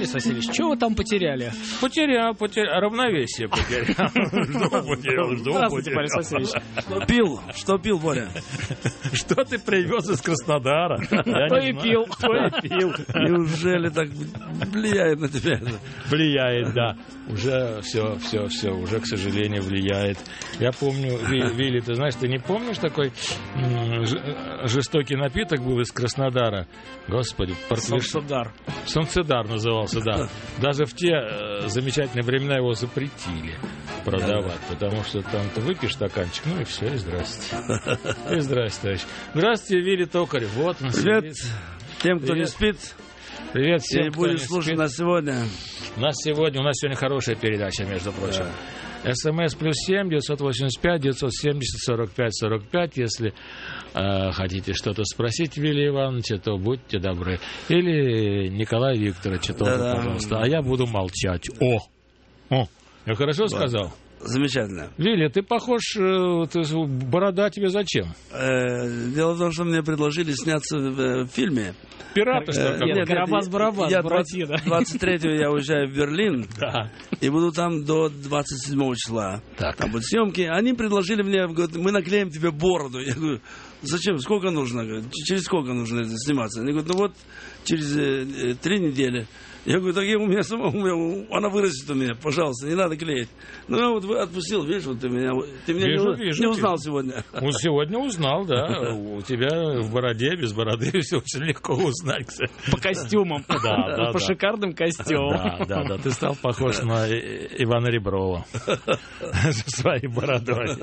Борис Васильевич, что вы там потеряли? Потерял, равновесие потерял. Здравствуйте, Борис Васильевич. Что пил, Боря? Что ты привез из Краснодара? То и пил. Неужели так влияет на тебя это? Влияет, да. Уже все, уже, к сожалению, влияет. Я помню, Вилли, ты знаешь, ты не помнишь такой жестокий напиток был из Краснодара? Господи, Солнцедар назывался, да. Даже в те замечательные времена его запретили продавать, потому что там ты выпьешь стаканчик, ну и все, и здрасте. И здрасте, товарищ. Здравствуйте, Вилли Токарев. Вот он. Привет тем, кто не спит. Привет всем, кто будешь слушать нас сегодня. У нас сегодня хорошая передача, между прочим. СМС +7 985 970 45 45. Если хотите что-то спросить Вилли Ивановича, то будьте добры. Или Николая Викторовича тоже, пожалуйста. А я буду молчать. Я хорошо сказал? Замечательно. Вилли, ты похож, борода тебе зачем? Дело в том, что мне предложили сняться в фильме. Пираты, что ли? Нет, Карабас-Барабас, Буратино. 23-го я уезжаю в Берлин, да. И буду там до 27 числа. Так. Там будут съемки. Они предложили мне, говорят, мы наклеим тебе бороду. Я говорю, зачем, сколько нужно? Говорят, через сколько нужно это сниматься? Они говорят, ну вот, через 3 недели. Я говорю, так у меня она вырастет у меня, пожалуйста, не надо клеить. Ну, я вот отпустил, видишь, вот ты меня не узнал сегодня. Сегодня узнал, да. У тебя в бороде, без бороды все очень легко узнать, кстати. По костюмам. Да. По шикарным костюмам. Да. Ты стал похож на Ивана Реброва. Со своей бородой.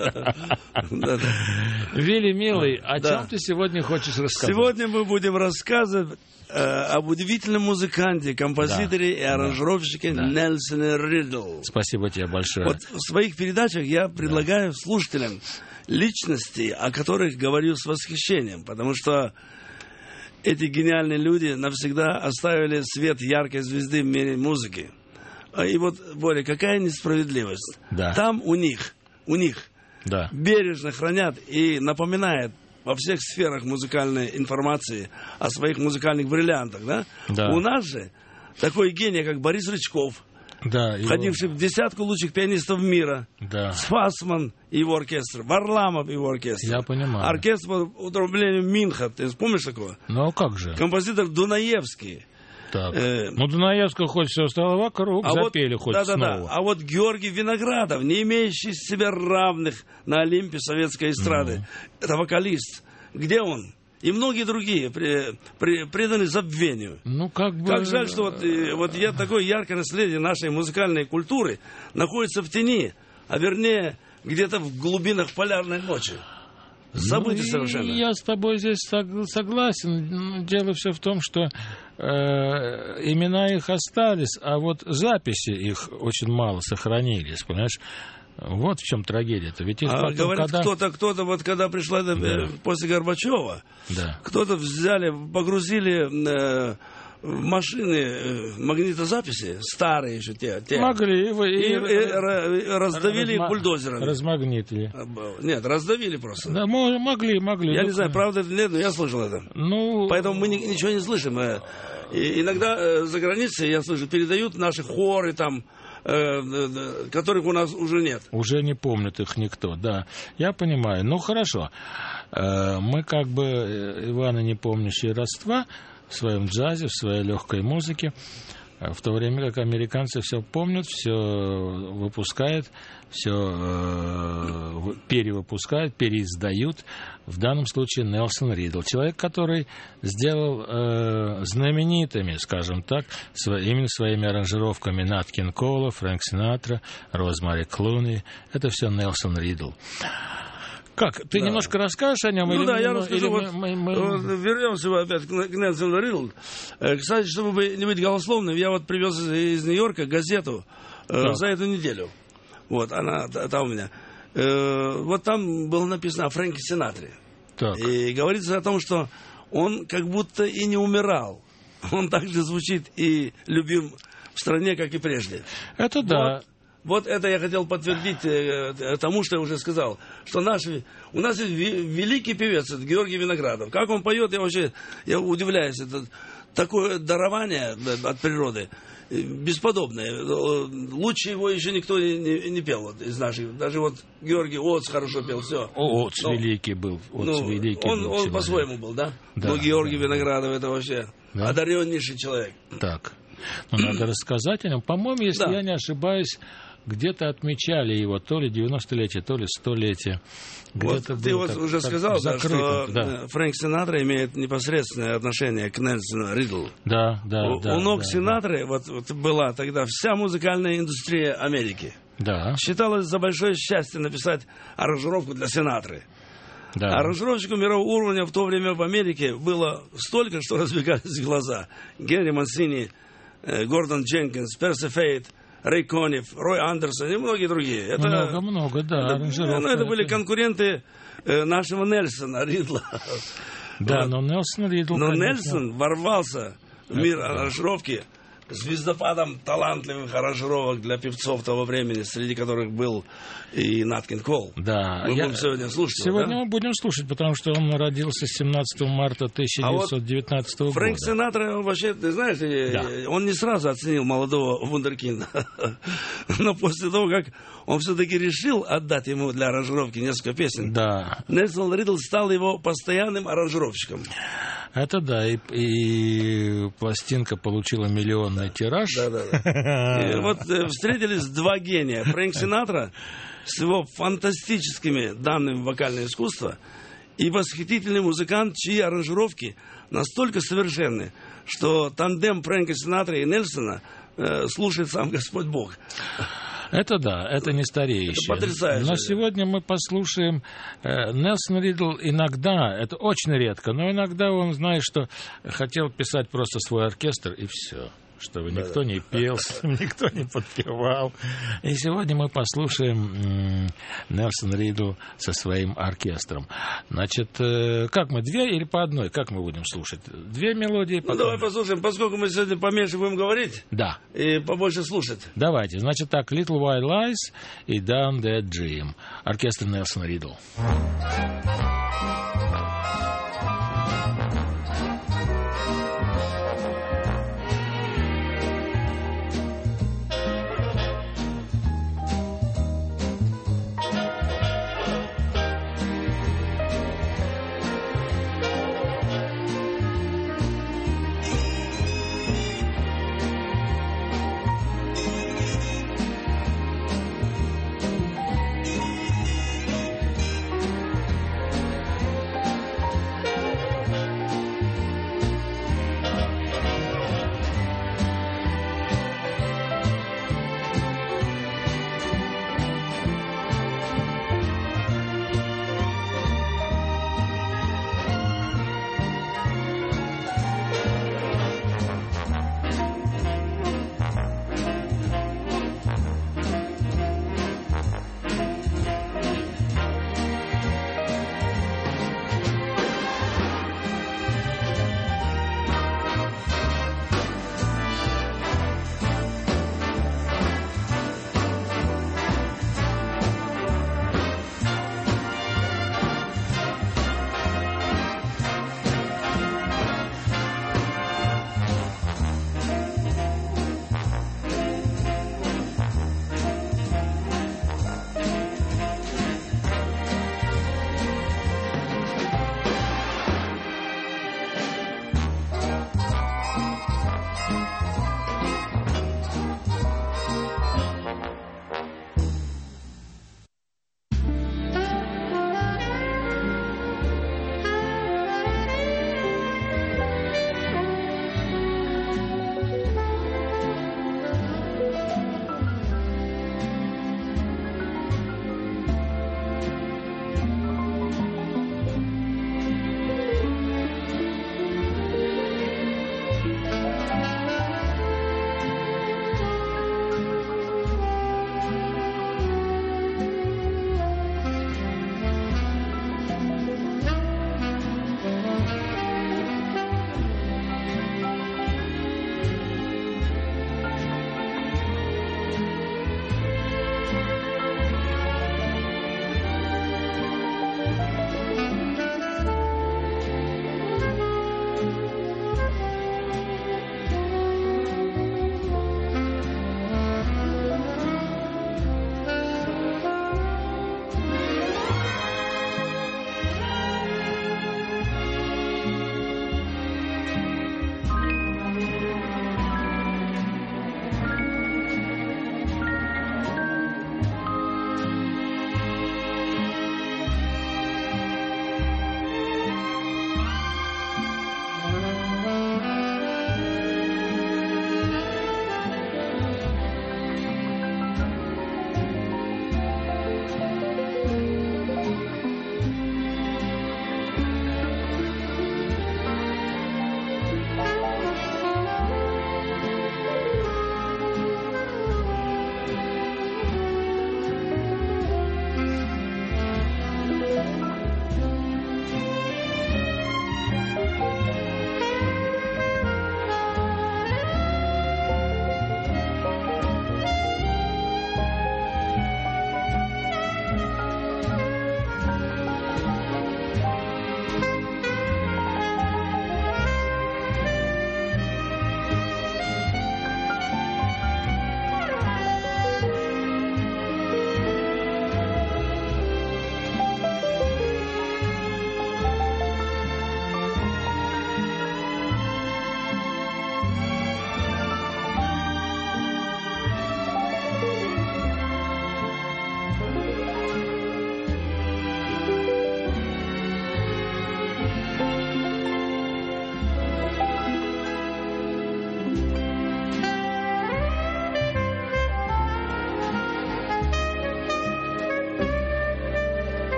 Вилли, милый, о чем ты сегодня хочешь рассказать? Сегодня мы будем рассказывать об удивительном музыканте, композиторе и аранжировщике Нельсоне Ридл. Спасибо тебе большое. Вот в своих передачах я предлагаю слушателям личности, о которых говорю с восхищением, потому что эти гениальные люди навсегда оставили свет яркой звезды в мире музыки. И вот, Боря, какая несправедливость. Да. Там у них бережно хранят и напоминают во всех сферах музыкальной информации о своих музыкальных бриллиантах, да? У нас же такой гений, как Борис Рычков, входивший в десятку лучших пианистов мира, Фассман и его оркестр, Варламов и его оркестр. Я понимаю. Оркестр под управлением Минха, ты помнишь такого? Ну, как же? Композитор Дунаевский. Так. Дунаевского хоть все стало вокруг, запели хоть снова. А вот Георгий Виноградов, не имеющий себе равных на Олимпе советской эстрады, это вокалист. Где он? И многие другие преданы забвению. Ну, как жаль, что вот я такое яркое наследие нашей музыкальной культуры находится в тени, а вернее где-то в глубинах полярной ночи. Забыты совершенно. Я с тобой здесь согласен. Дело все в том, что имена их остались, а вот записи их очень мало сохранились, понимаешь? Вот в чем трагедия-то. Ведь их потом, говорят, кто-то, вот когда пришла после Горбачева, кто-то взяли, погрузили в машины магнитозаписи, старые еще те. Могли. И раздавили их бульдозерами. Размагнитили. Нет, раздавили просто. Да, могли. Я не знаю, правда это или нет, но я слышал это. Поэтому мы ничего не слышим. И иногда за границей, я слышу, передают наши хоры там, которых у нас уже нет. Уже не помнит их никто, да. Я понимаю. Ну, хорошо. Мы как бы Ивана не помнящие родства в своем джазе, в своей легкой музыке, в то время как американцы все помнят, все выпускают, все перевыпускают, переиздают. В данном случае Нельсон Ридл. Человек, который сделал знаменитыми, скажем так, именно своими аранжировками Нат Кинг Кола, Фрэнк Синатра, Розмари Клуни. Это все Нельсон Ридл. Как? Ты немножко расскажешь о нем? Я расскажу. Вернемся опять к Нельсону Ридлу. Кстати, чтобы не быть голословным, я вот привез из Нью-Йорка газету за эту неделю. Вот, она там у меня. Вот там было написано о Фрэнке Синатре. Так. И говорится о том, что он как будто и не умирал. Он также звучит и любим в стране, как и прежде. Это да. Вот это я хотел подтвердить тому, что я уже сказал, что у нас есть великий певец, это Георгий Виноградов. Как он поет, я удивляюсь. Это такое дарование от природы бесподобное. Лучше его еще никто не пел вот, из наших. Даже вот Георгий Оц хорошо пел, все. Оц великий был. Он по-своему был, да? Ну, Георгий Виноградов, это вообще одареннейший человек. Так. Ну, надо рассказать о нем. По-моему, если я не ошибаюсь, где-то отмечали его то ли 90-летие, то ли 100-летие. Вот ты вот уже сказал, что Фрэнк Синатра имеет непосредственное отношение к Нельсону Ридлу. Да. У ног Синатры вот была тогда вся музыкальная индустрия Америки. Да. Считалось за большое счастье написать аранжировку для Синатры. Да. Аранжировщиков мирового уровня в то время в Америке было столько, что разбегались глаза. Генри Мансини, Гордон Дженкинс, Перси Фейт, Рэй Конниф, Рой Андерсон и многие другие. Это, много, да. Это были конкуренты нашего Нельсона Ридла. Да, но Нельсон Ридл, но Нельсон ворвался в мир аранжировки звездопадом талантливых аранжировок для певцов того времени, среди которых был и Нат Кинг Кол. Да. Мы будем сегодня слушать. Сегодня мы будем слушать, потому что он родился 17 марта 1919 года. Фрэнк Синатра, вообще, ты знаешь, он не сразу оценил молодого вундеркинда. Но после того, как он все-таки решил отдать ему для аранжировки несколько песен, Нельсон Ридл стал его постоянным аранжировщиком. Это да, и пластинка получила миллионный тираж. И вот встретились два гения. Фрэнк Синатра с его фантастическими данными вокального искусства и восхитительный музыкант, чьи аранжировки настолько совершенны, что тандем Фрэнка Синатра и Нельсона слушает сам Господь Бог. Это да, это не стареющее. Это потрясающе. Но сегодня мы послушаем Нельсон Ридл иногда, это очень редко, но иногда он, знает, что хотел писать просто свой оркестр и все. Чтобы никто не пел, никто не подпевал. И сегодня мы послушаем Нельсон Ридл со своим оркестром. Значит, как мы, две или по одной? Как мы будем слушать? Две мелодии? Ну, давай послушаем, поскольку мы сегодня поменьше будем говорить. Да. И побольше слушать. Давайте. Значит так, Little White Lies и Down That Dream. Оркестр Нельсон Ридл.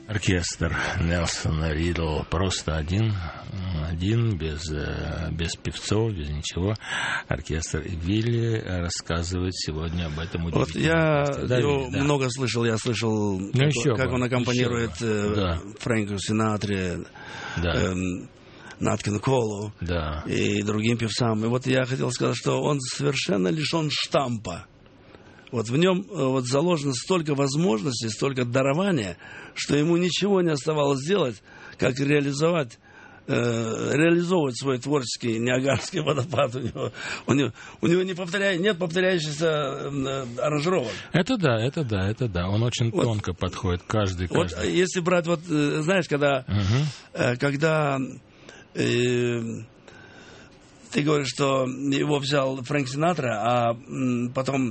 Оркестр Нельсона Ридл просто один, без певцов, без ничего. Оркестр Вилли рассказывает сегодня об этом удивительном. Вот я его много слышал, как он аккомпанирует Фрэнку Синатре, Нат Кинг Колу и другим певцам. И вот я хотел сказать, что он совершенно лишен штампа. Вот в нем заложено столько возможностей, столько дарования, что ему ничего не оставалось делать, как реализовывать свой творческий Ниагарский водопад. У него нет повторяющихся аранжировок. Это да. Он очень тонко подходит каждый. Вот если брать, знаешь, когда ты говоришь, что его взял Фрэнк Синатра, а потом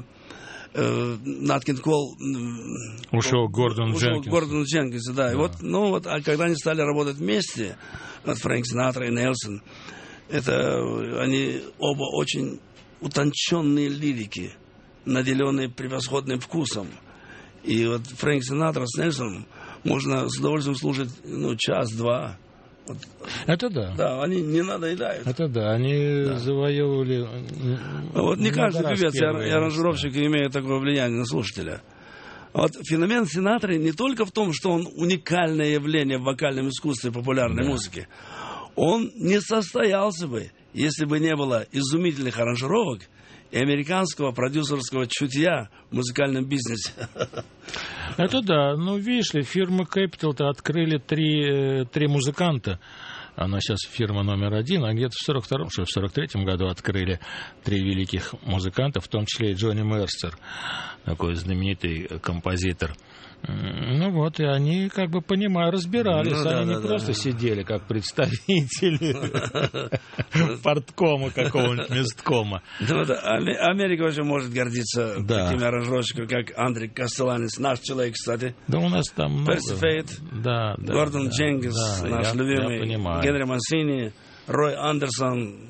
Нат Кинг Кол ушел Гордон Дженкинс, да. И а когда они стали работать вместе, Фрэнк Синатра и Нельсон, они оба очень утонченные лирики, наделенные превосходным вкусом. И вот Фрэнк Синатра с Нельсоном можно с удовольствием слушать час-два. Это да. Да, они не надоедают. Это да, они завоевывали... Вот не каждый певец и аранжировщик имеет такое влияние на слушателя. Вот феномен Синатры не только в том, что он уникальное явление в вокальном искусстве популярной музыки. Он не состоялся бы, если бы не было изумительных аранжировок и американского продюсерского чутья в музыкальном бизнесе. Это да. Видишь ли, фирмы Capital-то открыли три музыканта. Она сейчас фирма номер 1, а где-то в 42-м, что в 43-м году открыли 3 великих музыканта, в том числе и Джонни Мерсер, такой знаменитый композитор. И они разбирались. Они не просто сидели, как представители парткома какого-нибудь месткома. Америка вообще может гордиться такими аранжировщиками, как Андрей Кастеланис, наш человек, кстати. Да у нас там много. Перси Фейт, Гордон Дженкинс, наш любимый, Генри Мансини, Рой Андерсон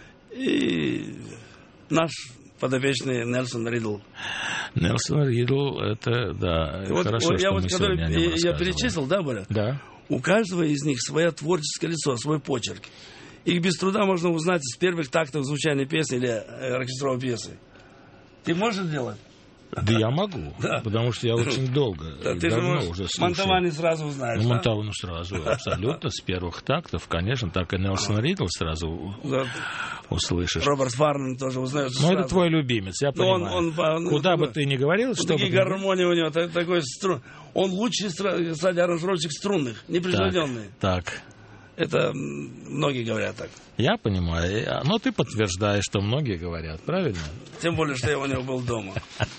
и наш подопечный Нельсон Ридл. Нельсон Ридл, это, хорошо, что мы сегодня о нем рассказываем. Я перечислил, Боря? Да. У каждого из них свое творческое лицо, свой почерк. Их без труда можно узнать с первых тактов звучания песни или оркестровой пьесы. Ты можешь сделать? Да я могу, потому что я очень долго, давно уже слушаю. Мантовани сразу узнаешь, Мантовани сразу, абсолютно, с первых тактов, конечно, так и Нельсон Ридл сразу услышишь. Роберт Фарнан тоже узнаешь сразу. Это твой любимец, я понимаю. Куда бы ты ни говорил, что бы... Такие гармонии у него, такой струн. Он лучший, кстати, аранжировщик струнных, непревзойденный. Так. Это многие говорят так. Я понимаю. Но ты подтверждаешь, что многие говорят, правильно? Тем более, что я у него был дома.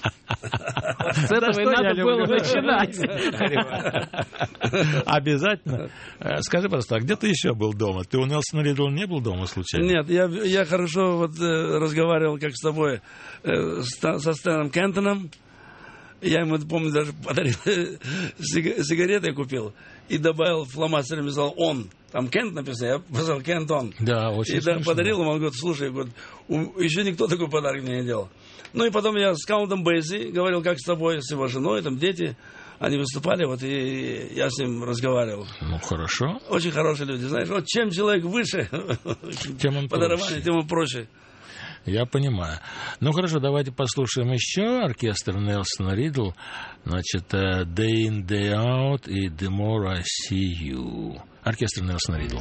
С этого и надо было начинать. Обязательно. Скажи, пожалуйста, а где ты еще был дома? Ты у Нельсона Ридла не был дома случайно? Нет, я хорошо разговаривал, как с тобой, со Стэном Кентоном. Я ему, помню, даже подарил сигареты, купил и добавил фломастерами, сказал «он». Там Кент написано, я писал «Кент он». Да, очень смешно. И подарил ему, он говорит, слушай, еще никто такой подарок мне не делал. И потом я с Каунтом Бейси говорил, как с тобой, с его женой, там дети, они выступали, и я с ним разговаривал. Хорошо. Очень хорошие люди, знаешь, чем человек выше по дарованию, тем он проще. Я понимаю. Хорошо, давайте послушаем еще оркестр Нельсона Ридл. Значит, Day In, Day Out и The More I See You. Оркестр Нельсона Ридл.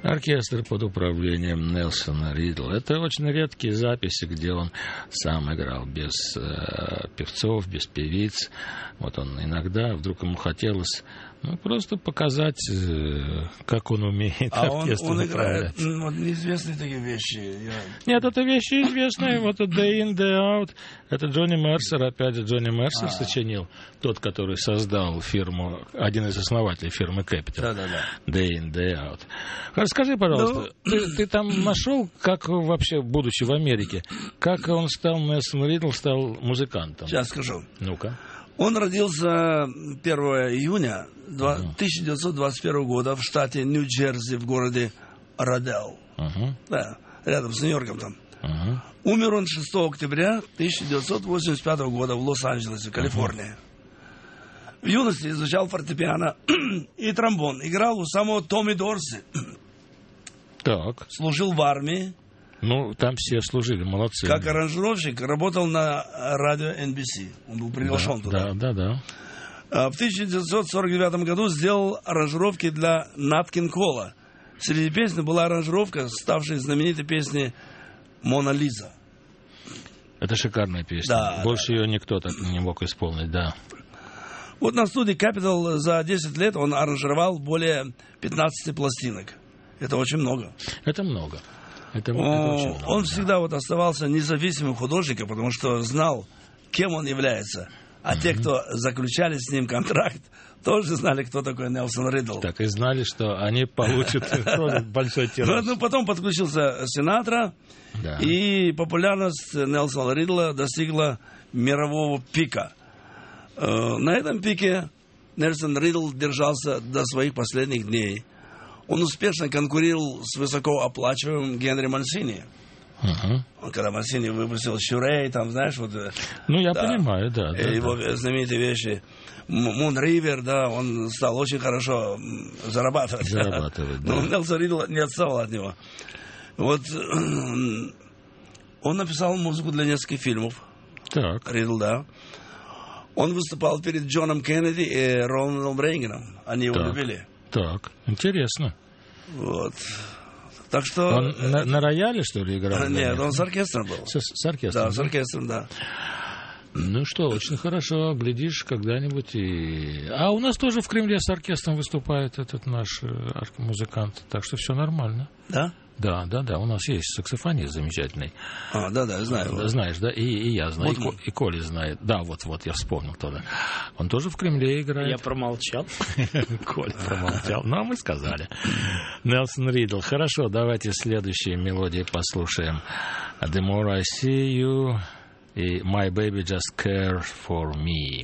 Оркестр под управлением Нельсона Ридла. Это очень редкие записи, где он сам играл без певцов, без певиц. Вот он иногда, вдруг ему хотелось просто показать, как он умеет оркестр он управлять. играет неизвестные такие вещи. Нет, это вещи известные. Вот Day In, Day Out. Это Джонни Мерсер. Опять же, Джонни Мерсер сочинил. Тот, который создал фирму, один из основателей фирмы Capital. Day In, Day Out. Расскажи, пожалуйста, ты там нашел, как вообще, будучи в Америке, как он стал, Нельсон Ридл стал музыкантом? Сейчас скажу. Ну-ка. Он родился 1 июня 1921 года в штате Нью-Джерси, в городе Родел. Да, рядом с Нью-Йорком там. Умер он 6 октября 1985 года в Лос-Анджелесе, Калифорния. В юности изучал фортепиано и тромбон. Играл у самого Томми Дорси. Так. Служил в армии. Ну, там все служили, молодцы. Как аранжировщик работал на радио NBC. Он был приглашен туда. Да. В 1949 году сделал аранжировки для Нат Кинг Кола. Среди песен была аранжировка, ставшей знаменитой песни «Мона Лиза». Это шикарная песня. Да, больше ее никто так не мог исполнить, да. Вот на студии Capital за 10 лет он аранжировал более 15 пластинок. Это очень много. Это много. Это очень много. Он всегда вот оставался независимым художником, потому что знал, кем он является. А те, кто заключали с ним контракт, тоже знали, кто такой Нельсон Ридл. Так и знали, что они получат большой тираж. Ну, потом подключился Синатра, и популярность Нельсона Ридла достигла мирового пика. На этом пике Нельсон Ридл держался до своих последних дней. Он успешно конкурировал с высокооплачиваемым Генри Мансини. Когда Мансини выпустил «Шюрей», там, знаешь, вот... Ну, я понимаю, да. Его знаменитые вещи. «Мун Ривер», да, он стал очень хорошо зарабатывать. Да. Но Нельсон Ридл не отставал от него. Вот он написал музыку для нескольких фильмов. Так. Ридл, да. Он выступал перед Джоном Кеннеди и Рональдом Рейганом. Они его любили. Так, интересно. Вот. Так что... Он на рояле, что ли, играл? Нет, он с оркестром был. С оркестром? Да, с оркестром, да. Ну что, очень хорошо, глядишь когда-нибудь и... А у нас тоже в Кремле с оркестром выступает этот наш музыкант, так что все нормально. Да? Да, у нас есть саксофонист замечательный. Да, знаю. Знаешь, да, и я знаю, и Коля знает. Да, вот, я вспомнил тогда. Он тоже в Кремле играет. Я промолчал. Коля промолчал, но мы сказали. Нельсон Ридл. Хорошо, давайте следующие мелодии послушаем. The More I See You и My Baby Just Cares For Me.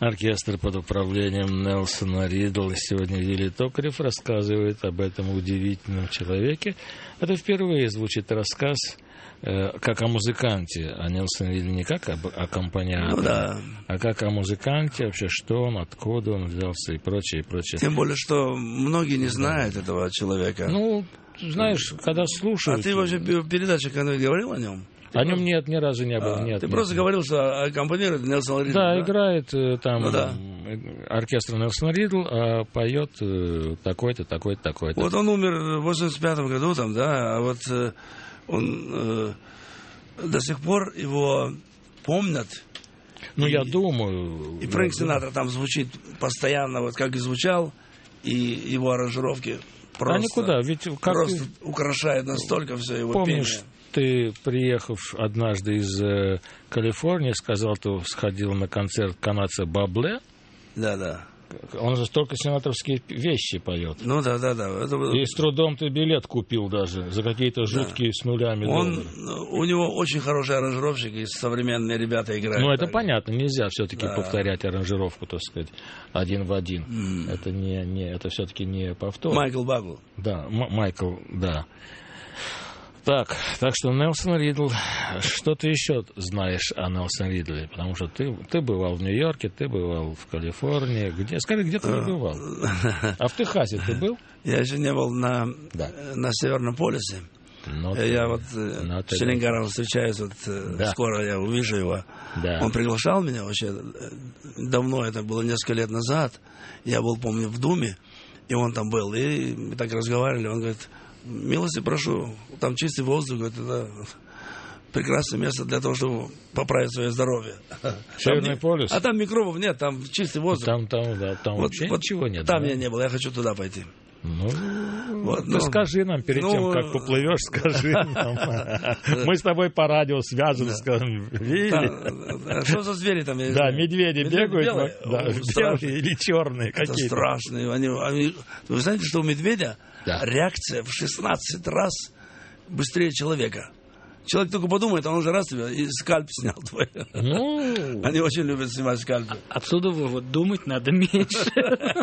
Оркестр под управлением Нельсона Ридла. Сегодня Вилли Токарев рассказывает об этом удивительном человеке. Это впервые звучит рассказ как о музыканте, а Нельсон Ридл не как об аккомпаниаторе, а как о музыканте, вообще что он, откуда он взялся и прочее, и прочее. Тем более, что многие не знают этого человека. Ну, знаешь, когда слушают... А ты вообще в передаче когда-нибудь говорил о нем? О нем нет, ни разу не было. Нет, ты просто говорил, что аккомпанирует Нельсон Ридл. Да, играет там оркестр Нельсон Ридл, а поет такой-то, такой-то, такой-то. Вот он умер в 85-м году, там, да, а вот он до сих пор его помнят. Ну, я думаю... И Фрэнк Синатра там звучит постоянно, вот как и звучал, и его аранжировки просто... А никуда, ведь как просто украшает настолько все его помнишь, пение. Ты, приехав однажды из Калифорнии, сказал, ты сходил на концерт канадца Бабле. Да. Он же только синатровские вещи поет. Ну да. И с трудом ты билет купил даже за какие-то жуткие с нулями доллары. У него очень хороший аранжировщик, и современные ребята играют. Ну это понятно, нельзя все-таки повторять аранжировку, так сказать, один в один. Это это все-таки не повтор. Майкл Бабл. Да, Майкл, да. Так что Нельсон Ридл, что ты еще знаешь о Нельсоне Ридле? Потому что ты бывал в Нью-Йорке, ты бывал в Калифорнии. Скажи, где ты не бывал? А в Техасе ты был? Я еще не был на Северном полюсе. Я вот с Челленгаром встречаюсь, скоро я увижу его. Да. Он приглашал меня вообще давно, это было несколько лет назад. Я был, помню, в Думе, и он там был. И мы так разговаривали, он говорит... Милости прошу, там чистый воздух, это прекрасное место для того, чтобы поправить свое здоровие. Северный полюс? А там микробов нет, там чистый воздух. Там вообще ничего нет. Там я не был, я хочу туда пойти. Скажи нам перед тем, как поплывешь, скажи нам. Мы с тобой по радио связаны, скажем, видели? Что за звери там? Да, медведи бегают. Белые или черные какие-то. Это страшные. Вы знаете, что у медведя реакция в 16 раз быстрее человека. Человек только подумает, а он уже раз тебя и скальп снял твой. Они очень любят снимать скальпы. Отсюда вывод, думать надо меньше.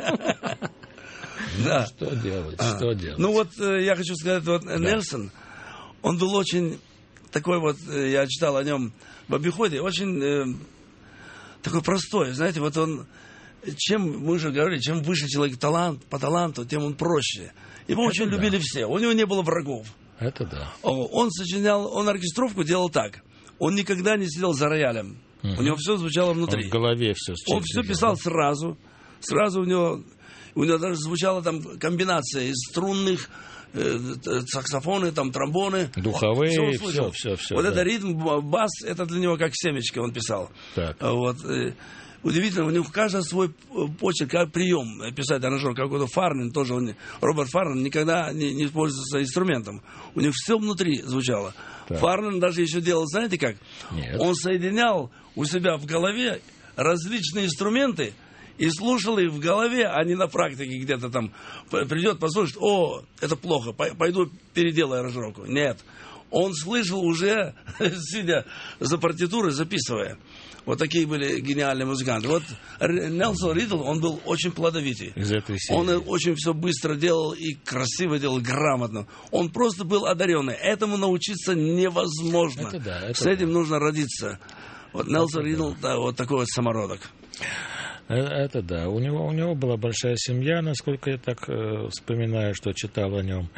Да. Что делать? Ну вот я хочу сказать, Нельсон, он был очень такой я читал о нем в обиходе, очень такой простой, знаете, он, чем, мы уже говорили, чем выше человек по таланту, тем он проще. Его очень любили все, у него не было врагов. Это да. Он оркестровку делал так, он никогда не сидел за роялем, у него все звучало внутри. Он в голове все. Он все писал сразу у него даже звучала там комбинация из струнных, саксофоны, там тромбоны. Духовые, все. Вот это ритм, бас, это для него как семечко он писал. Так. Удивительно, у него каждый свой почерк, как прием писать аранжер, какой-то Фарнин тоже, Роберт Фарнин никогда не используется инструментом. У них все внутри звучало. Так. Фарнин даже еще делал, знаете как? Нет. Он соединял у себя в голове различные инструменты, и слушал их в голове, а не на практике где-то там придет, послушает, это плохо, пойду переделаю аранжировку. Нет, он слышал уже, сидя за партитурой, записывая. Вот такие были гениальные музыканты. Вот Нельсон Ридл, он был очень плодовитый. Из этой серии. Он очень все быстро делал и красиво делал, грамотно. Он просто был одаренный. Этому научиться невозможно. С этим нужно родиться. Вот Нельсон Ридл, вот такой вот самородок. Это да. У него была большая семья, насколько я так вспоминаю, что читал о нем.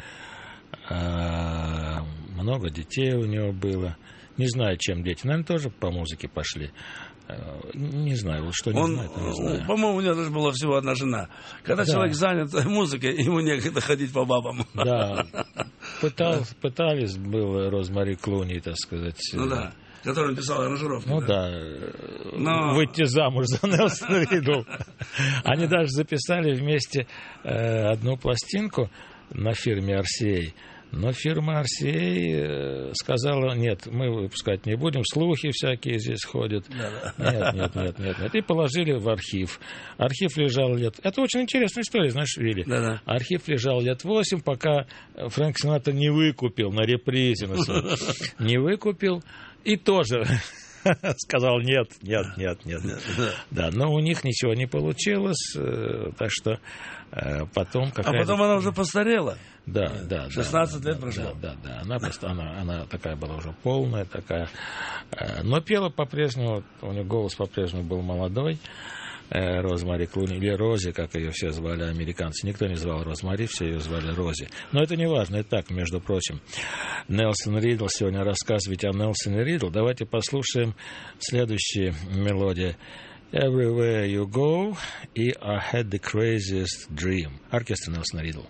Много детей у него было. Не знаю, чем дети. Наверное, тоже по музыке пошли. Не знаю, что не знаю. По-моему, у него даже была всего одна жена. Когда человек занят музыкой, ему некогда ходить по бабам. Да. Пытались, был Розмари Клуни, так сказать. Ну да. Который писал аранжировку. Ну да. Выйти замуж за Нельсона Ридл. Они даже записали вместе одну пластинку на фирме RCA. Но фирма RCA сказала, нет, мы выпускать не будем, слухи всякие здесь ходят. Нет. И положили в архив. Архив лежал лет... Это очень интересная история, знаешь, Вилли. Да. Архив лежал лет 8, пока Фрэнк Синатра не выкупил на репризе. Не выкупил. И тоже сказал нет. Да, но у них ничего не получилось, так что потом... А потом она уже постарела? Да. 16 лет прошло? Да. Она такая была уже полная, такая. Но пела по-прежнему, у нее голос по-прежнему был молодой. Розмари Клуни, или Рози, как ее все звали американцы. Никто не звал Розмари, все ее звали Рози. Но это не важно, и так, между прочим. Нельсон Ридл, сегодня рассказывать о Нельсоне Ридл. Давайте послушаем следующие мелодии. Everywhere You Go и I Had the Craziest Dream. Оркестр Нельсона Ридл.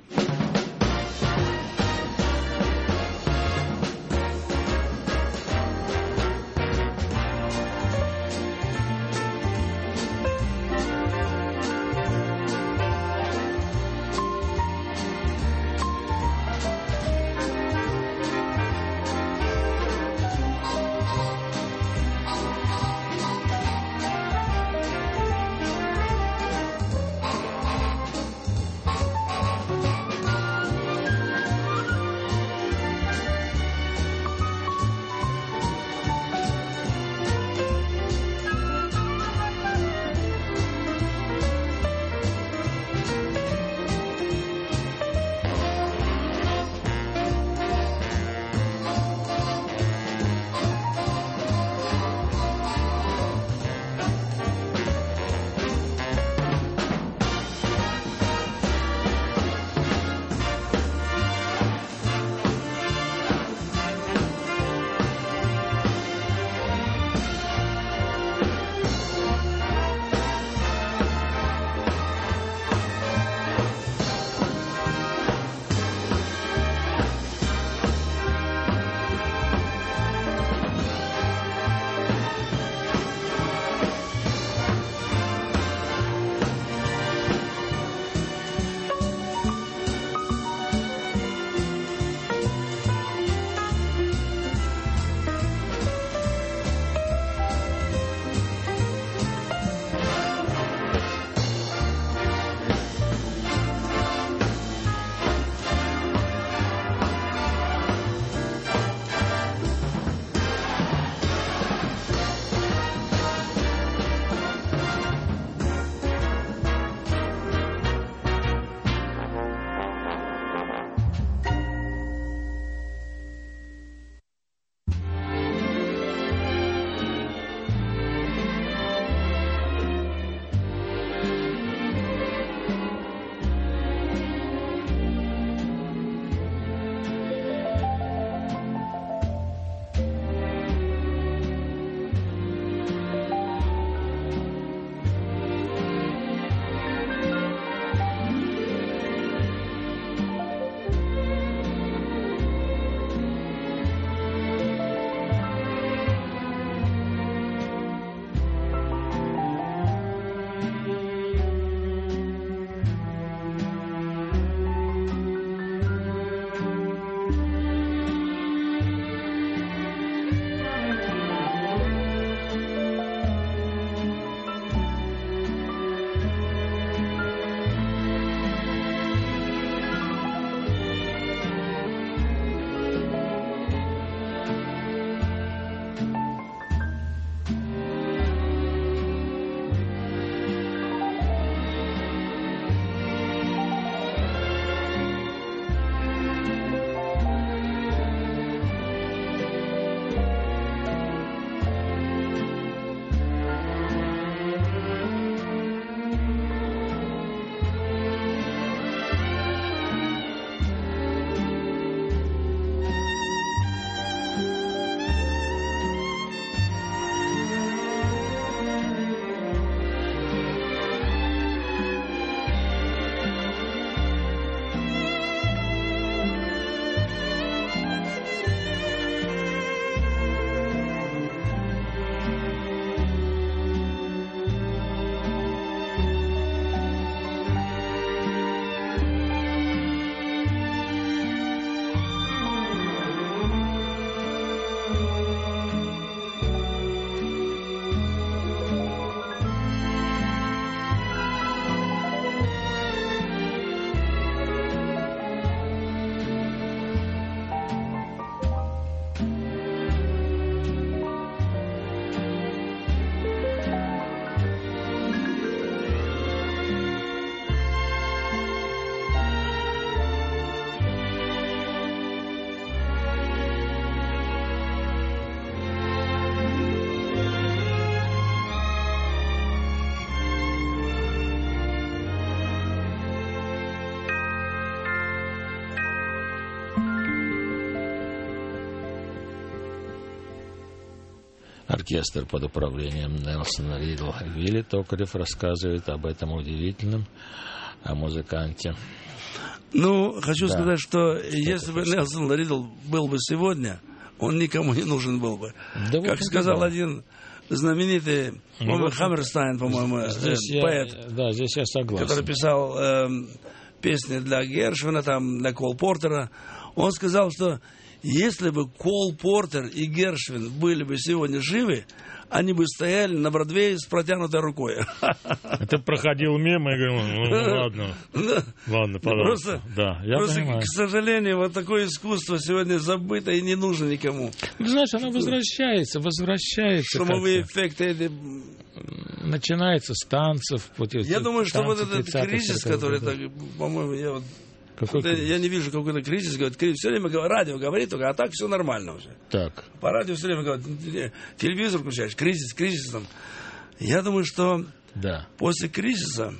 Оркестр под управлением Нельсона Ридла. Вилли Токарев рассказывает об этом удивительном музыканте. Ну, хочу сказать, что если бы Нельсон Ридл был бы сегодня, он никому не нужен был бы. Да, как сказал один знаменитый Хаммерстайн, по-моему, поэт. Да, здесь я согласен. Который писал песни для Гершвина, там, для Кол Портера. Он сказал, что если бы Кол Портер и Гершвин были бы сегодня живы, они бы стояли на Бродвее с протянутой рукой. Это проходил мимо и говорил, ладно, пожалуйста. Просто, к сожалению, вот такое искусство сегодня забыто и не нужно никому. Ну, знаешь, оно возвращается. Шумовые эффекты эти... Начинается с танцев. Я думаю, что вот этот кризис, который, по-моему, я не вижу какой-то кризис. Все время радио говорит только, а так все нормально уже. Так. По радио все время говорят, телевизор включаешь, кризис там. Я думаю, что после кризиса,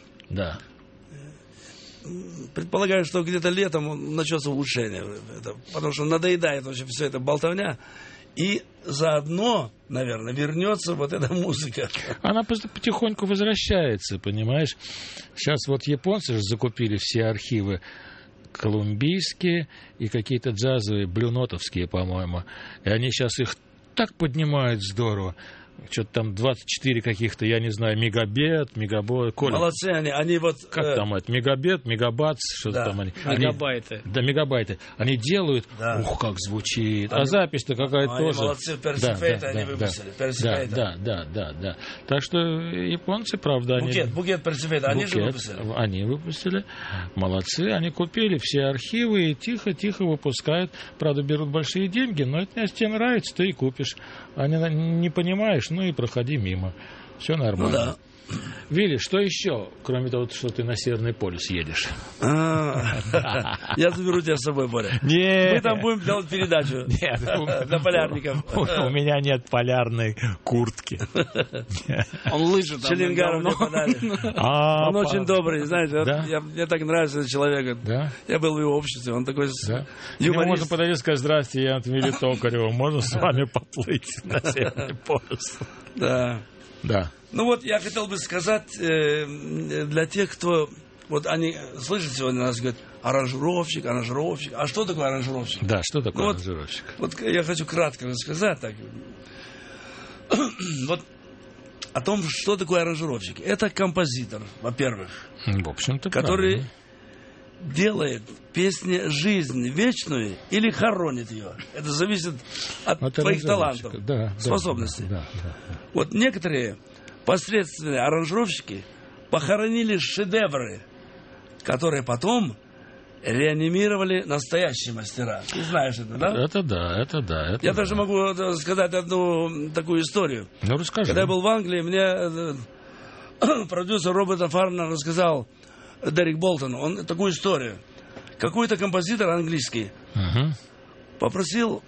предполагаю, что где-то летом начнется улучшение. Потому что надоедает вообще все это болтовня. И заодно, наверное, вернется вот эта музыка. Она потихоньку возвращается, понимаешь? Сейчас вот японцы же закупили все архивы колумбийские и какие-то джазовые, блюнотовские, по-моему. И они сейчас их так поднимают здорово. Что-то там 24 каких-то, я не знаю, мегабит, мегабот. Молодцы они вот... Как там это? Мегабит, мегабац, что-то там они... Мегабайты. Мегабайты. Они делают, ух, как звучит. А запись-то какая-то тоже... Молодцы, Персифейта они выпустили. Да. Так что японцы, правда, они... Букет Персифейта, они же выпустили. Они выпустили. Молодцы, они купили все архивы и тихо-тихо выпускают. Правда, берут большие деньги, но это если тебе нравится, ты и купишь. Они не понимаешь, ну и проходи мимо. Все нормально. Ну, Вилли, что еще, кроме того, что ты на Северный полюс едешь? Я заберу тебя с собой, Боря. Нет. Мы там будем делать передачу для полярников. У меня нет полярной куртки. Он лыжи там. Челенгару мне подарит. Он очень добрый, знаешь. Мне так нравится этот человек. Я был в его обществе, он такой юморист. Можно подойти и сказать: здравствуйте, я Вилли Токарев. Можно с вами поплыть на Северный полюс? Да. Ну вот я хотел бы сказать для тех, кто... Вот они слышат сегодня, нас говорят, аранжировщик. А что такое аранжировщик? Да, что такое аранжировщик? Вот я хочу кратко рассказать так. Вот о том, что такое аранжировщик. Это композитор, во-первых. В общем-то, который делает песне жизнь вечную или хоронит ее. Это зависит от твоих талантов, способностей. Вот некоторые посредственные аранжировщики похоронили шедевры, которые потом реанимировали настоящие мастера. Ты знаешь это, да? Это да. Я даже могу сказать одну такую историю. Ну, расскажи. Когда я был в Англии, мне продюсер Роберта Фарна рассказал, Дерек Болтон, он такую историю. Какой-то композитор английский попросил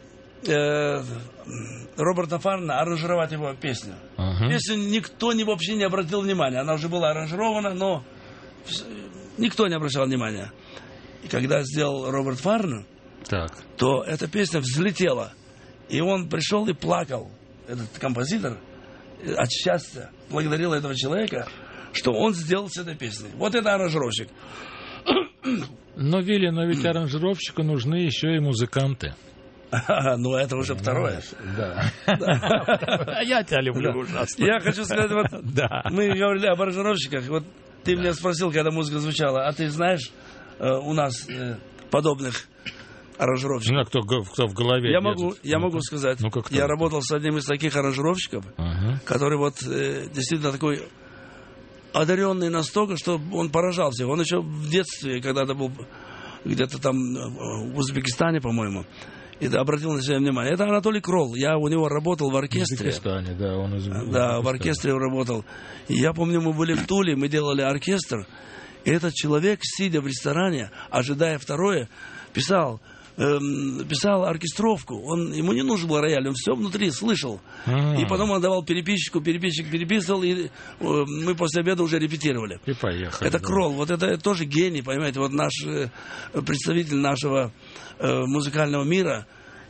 Роберта Фарна аранжировать его песню. Песню никто вообще не обратил внимания. Она уже была аранжирована, но никто не обращал внимания. И когда сделал Роберт Фарн, то эта песня взлетела. И он пришел и плакал, этот композитор, от счастья. Благодарил этого человека, что он сделал с этой песней. Вот это аранжировщик. Но, Вилли, ведь аранжировщику нужны еще и музыканты. Ну, это уже второе. Да. Я тебя люблю ужасно. Я хочу сказать, вот мы говорили об аранжировщиках. Вот ты меня спросил, когда музыка звучала, а ты знаешь у нас подобных аранжировщиков? Кто в голове? Я могу сказать. Я работал с одним из таких аранжировщиков, который вот действительно такой одаренный настолько, что он поражал всех. Он еще в детстве, когда-то был где-то там в Узбекистане, по-моему, и обратил на себя внимание. Это Анатолий Кролл. Я у него работал в оркестре. В Узбекистане, да, он из Узбекистана. Да, в оркестре работал. И я помню, мы были в Туле, мы делали оркестр, и этот человек, сидя в ресторане, ожидая второе, писал оркестровку. Ему не нужен был рояль, он все внутри слышал. И потом он давал переписчику, переписчик переписывал, и мы после обеда уже репетировали. И поехали. Это Кролл, вот это тоже гений, понимаете, вот наш представитель нашего музыкального мира.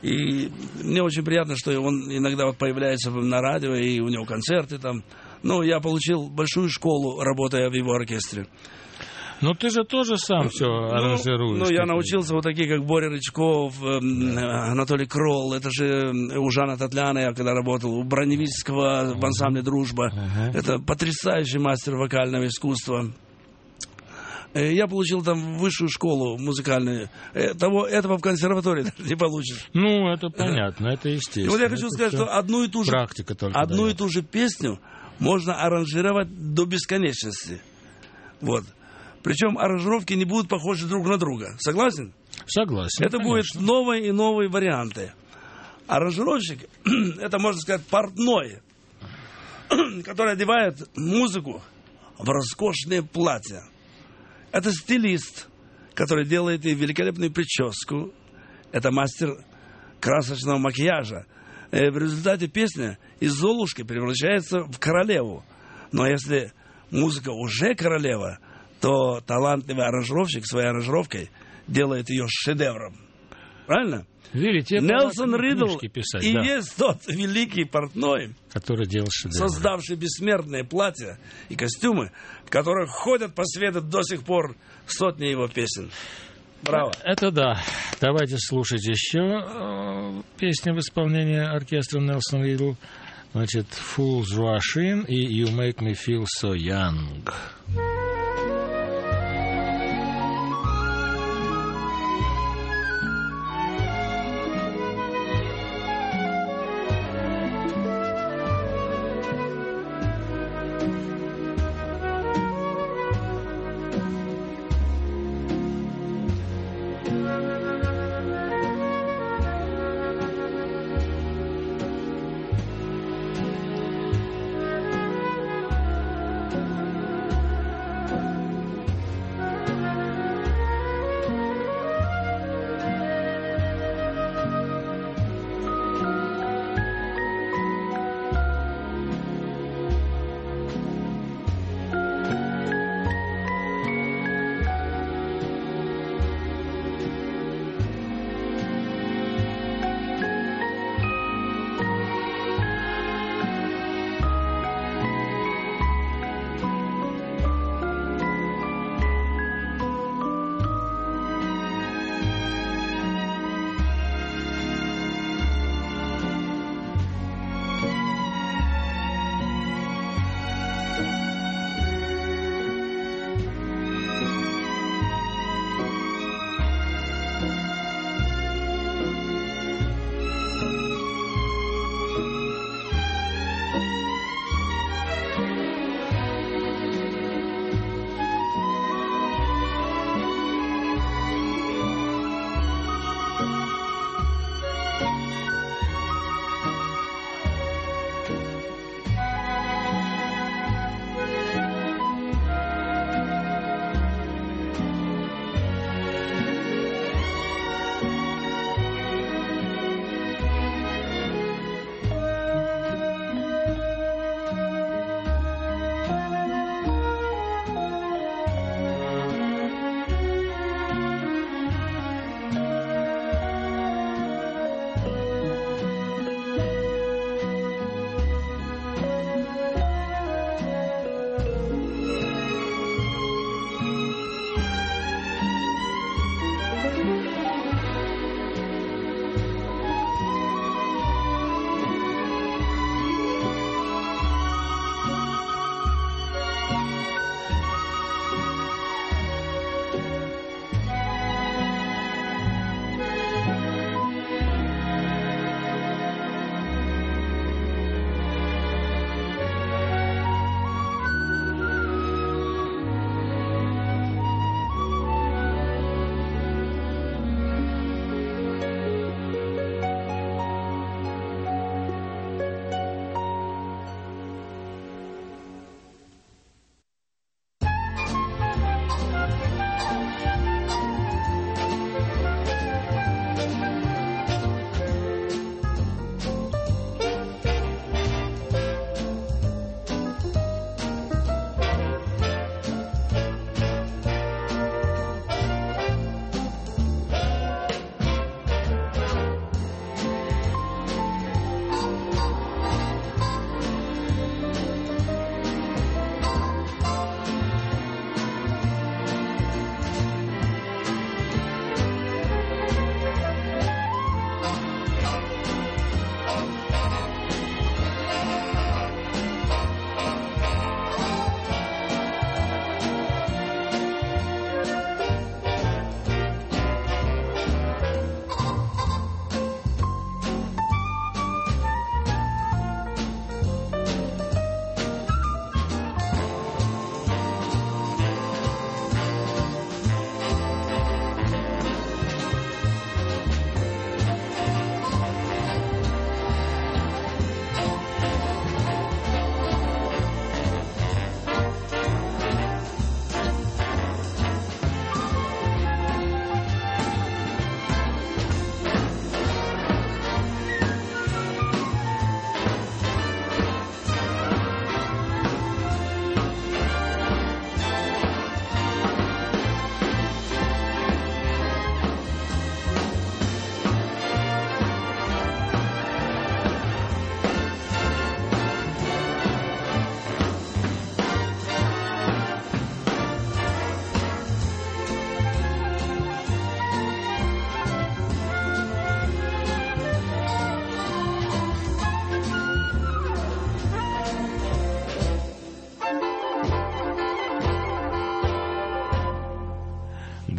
И мне очень приятно, что он иногда вот появляется на радио, и у него концерты там. Ну, я получил большую школу, работая в его оркестре. Ну, ты же тоже сам все аранжируешь. Ну, я научился вот такие, как Боря Рычков, Анатолий Кролл. Это же у Жана Татляна я когда работал, у Броневицкого в ансамбле «Дружба». Это потрясающий мастер вокального искусства. Я получил там высшую школу музыкальную. Этого в консерватории не получишь. Ну, это понятно, это естественно. И вот я хочу сказать, что одну и ту же песню можно аранжировать до бесконечности. Вот. Причем аранжировки не будут похожи друг на друга. Согласен? Согласен. Это будут новые и новые варианты. Аранжировщик, это, можно сказать, портной, который одевает музыку в роскошные платья. Это стилист, который делает ей великолепную прическу. Это мастер красочного макияжа. В результате песня из Золушки превращается в королеву. Но если музыка уже королева, то талантливый аранжировщик своей аранжировкой делает ее шедевром. Правильно? Видите, Нельсон Ридл и есть тот великий портной, который делал шедевры, создавший бессмертные платья и костюмы, в которых ходят по свету до сих пор сотни его песен. Браво. Это да. Давайте слушать еще песни в исполнении оркестра Нельсон Ридл. Значит, Fools Rush In и You Make Me Feel So Young.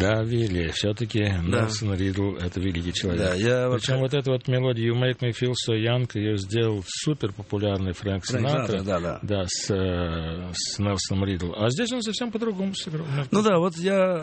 Да, Вилли, все-таки Нельсон Ридл — это великий человек. Да, причем вот эту вот мелодию «You Make Me Feel So Young» ее сделал супер популярный Фрэнк Синатра, с Нельсоном Ридл. А здесь он совсем по-другому сыграл. Ну да, вот я...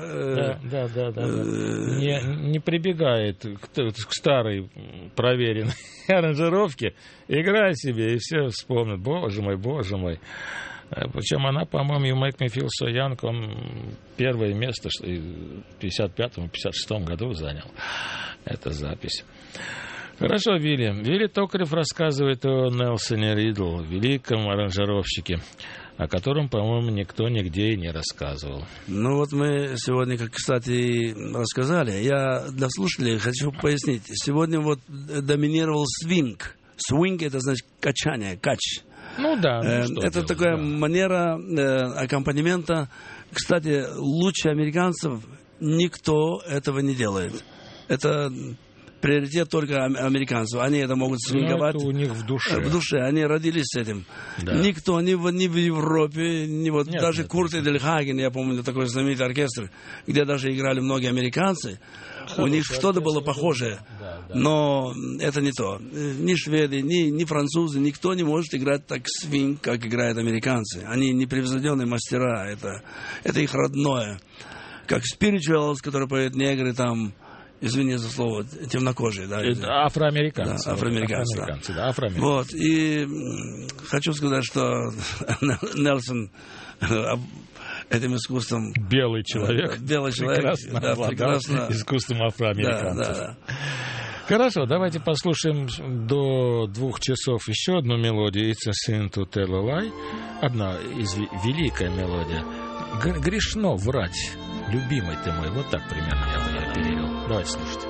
Не прибегает к старой проверенной аранжировке, играй себе, и все вспомнят. Боже мой, боже мой. Причем она, по-моему, «You Make Me Feel So Young», он первое место в 55-56 году занял. Это запись. Хорошо, Вилли. Вилли Токарев рассказывает о Нельсоне Ридл, великом аранжировщике, о котором, по-моему, никто нигде и не рассказывал. Ну вот мы сегодня, как, кстати, рассказали. Я для слушателей хочу пояснить. Сегодня вот доминировал свинг. Свинг — это значит качание, кач. Ну да. Это такая манера аккомпанемента. Кстати, лучше американцев никто этого не делает. Это приоритет только американцев. Они это могут свинговать. Это у них в душе. В душе. Они родились с этим. Да. Никто ни в Европе, даже Курт Эдельхаген, я помню, такой знаменитый оркестр, где даже играли многие американцы. У них что-то было похожее. Но это не то. Ни шведы, ни французы, никто не может играть так свинг, как играют американцы. Они непревзойденные мастера. Это их родное. Как spirituals, которые поют негры там, извини за слово, темнокожие, да? Афроамериканцы. Да, афроамериканцы, да. Афроамериканцы. Вот, и хочу сказать, что Нельсон этим искусством... Белый человек. Прекрасно искусством афроамериканцев. Да. Хорошо, давайте послушаем до 2 часов еще одну мелодию. It's a sin to tell a lie. Одна великая мелодия. Грешно врать. Любимый ты мой. Вот так примерно я перевел. Давайте слушать.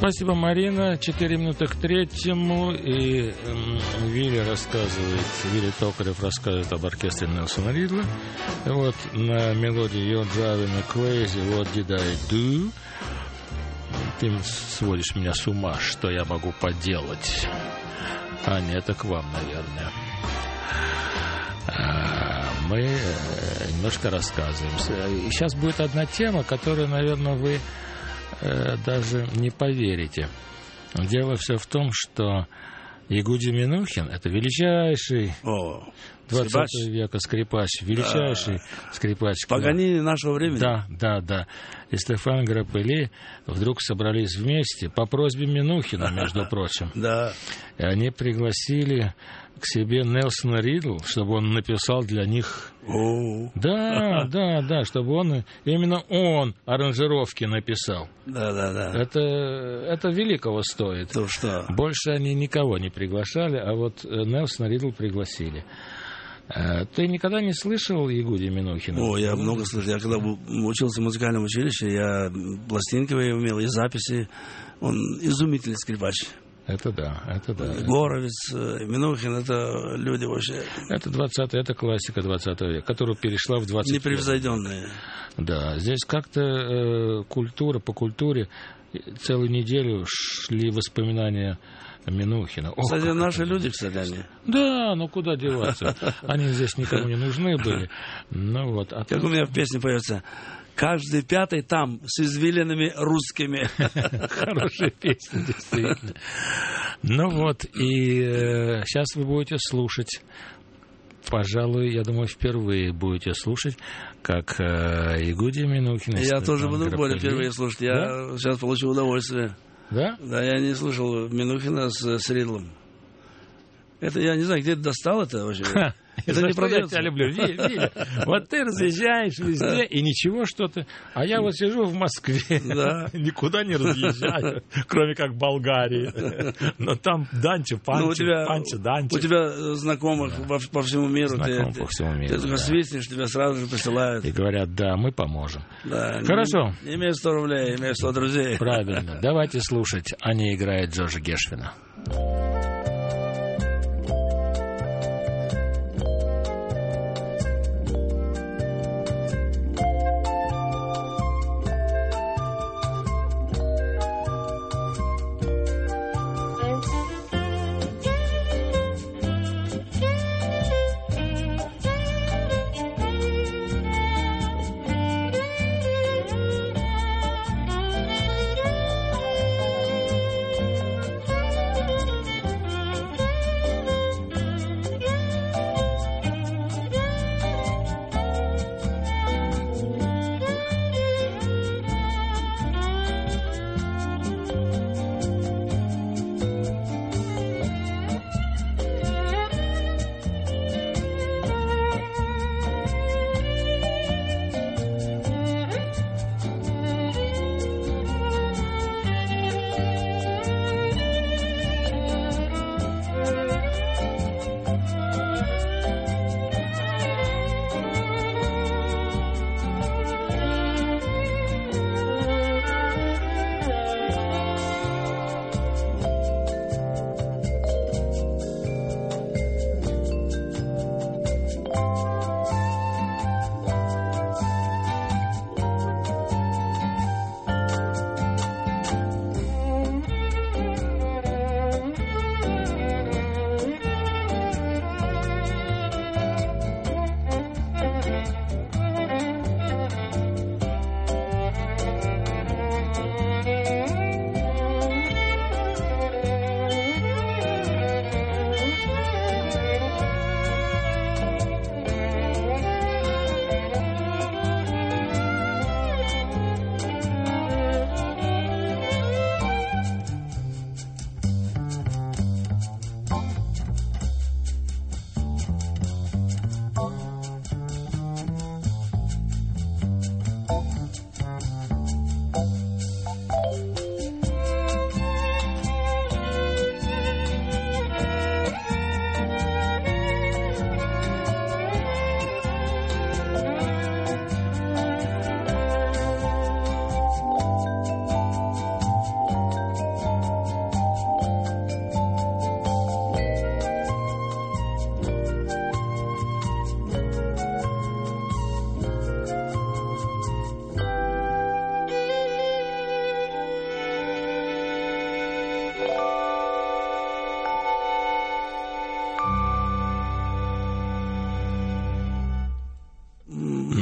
Спасибо, Марина. 4 минуты к 3-му. И Вилли Токарев рассказывает об оркестре Нельсона Ридла. Вот на мелодии You're Driving Me Crazy, What Did I Do? Ты сводишь меня с ума, что я могу поделать? Аня, это к вам, наверное. Мы немножко рассказываем. И сейчас будет одна тема, которую, наверное, вы даже не поверите. Дело все в том, что Ягуди Минухин — это величайший 20 века скрипач, величайший скрипач. Паганини нашего времени. Да. И Стефан Граппелли вдруг собрались вместе по просьбе Минухина, между прочим. Да. И они пригласили к себе Нельсона Ридла, чтобы он написал для них... Да, чтобы именно он аранжировки написал. Да. Это великого стоит. То что? Больше они никого не приглашали, а вот Нельсона Ридла пригласили. Ты никогда не слышал Ягуди Минухина? Я много слышал. Я когда учился в музыкальном училище, я пластинки умел, и записи. Он изумительный скрипач. Это да. Горовец, Минухин, это люди вообще... Это классика 20 века, которая перешла в 20 век. Непревзойденные. Да, здесь как-то по культуре целую неделю шли воспоминания Минухина. Кстати, наши люди, кстати, они. Да, куда деваться? Они здесь никому не нужны были. Как у меня в песне поется: каждый пятый там с извилинами русскими. Хорошая песня, действительно. И сейчас вы будете слушать. Пожалуй, я думаю, впервые будете слушать, как Ягуди Минухин. Я тоже буду впервые слушать. Я сейчас получу удовольствие. Да? Да, я не слушал Минухина с Ридлом. Это я не знаю, где ты достал это вообще. Это не продается. Я тебя люблю. Виля, вот ты разъезжаешь везде, и ничего что-то. А я вот сижу в Москве, никуда не разъезжаю, кроме как Болгарии. Но там Данчо, Панчо, Данчо. У тебя знакомых по всему миру. Знакомых по всему миру. Ты только свистнешь, тебя сразу же присылают. И говорят, да, мы поможем. Да, хорошо. Имею 100 рублей, имею 100 друзей. Правильно. Давайте слушать. Аня играет Джорджа Гешвина.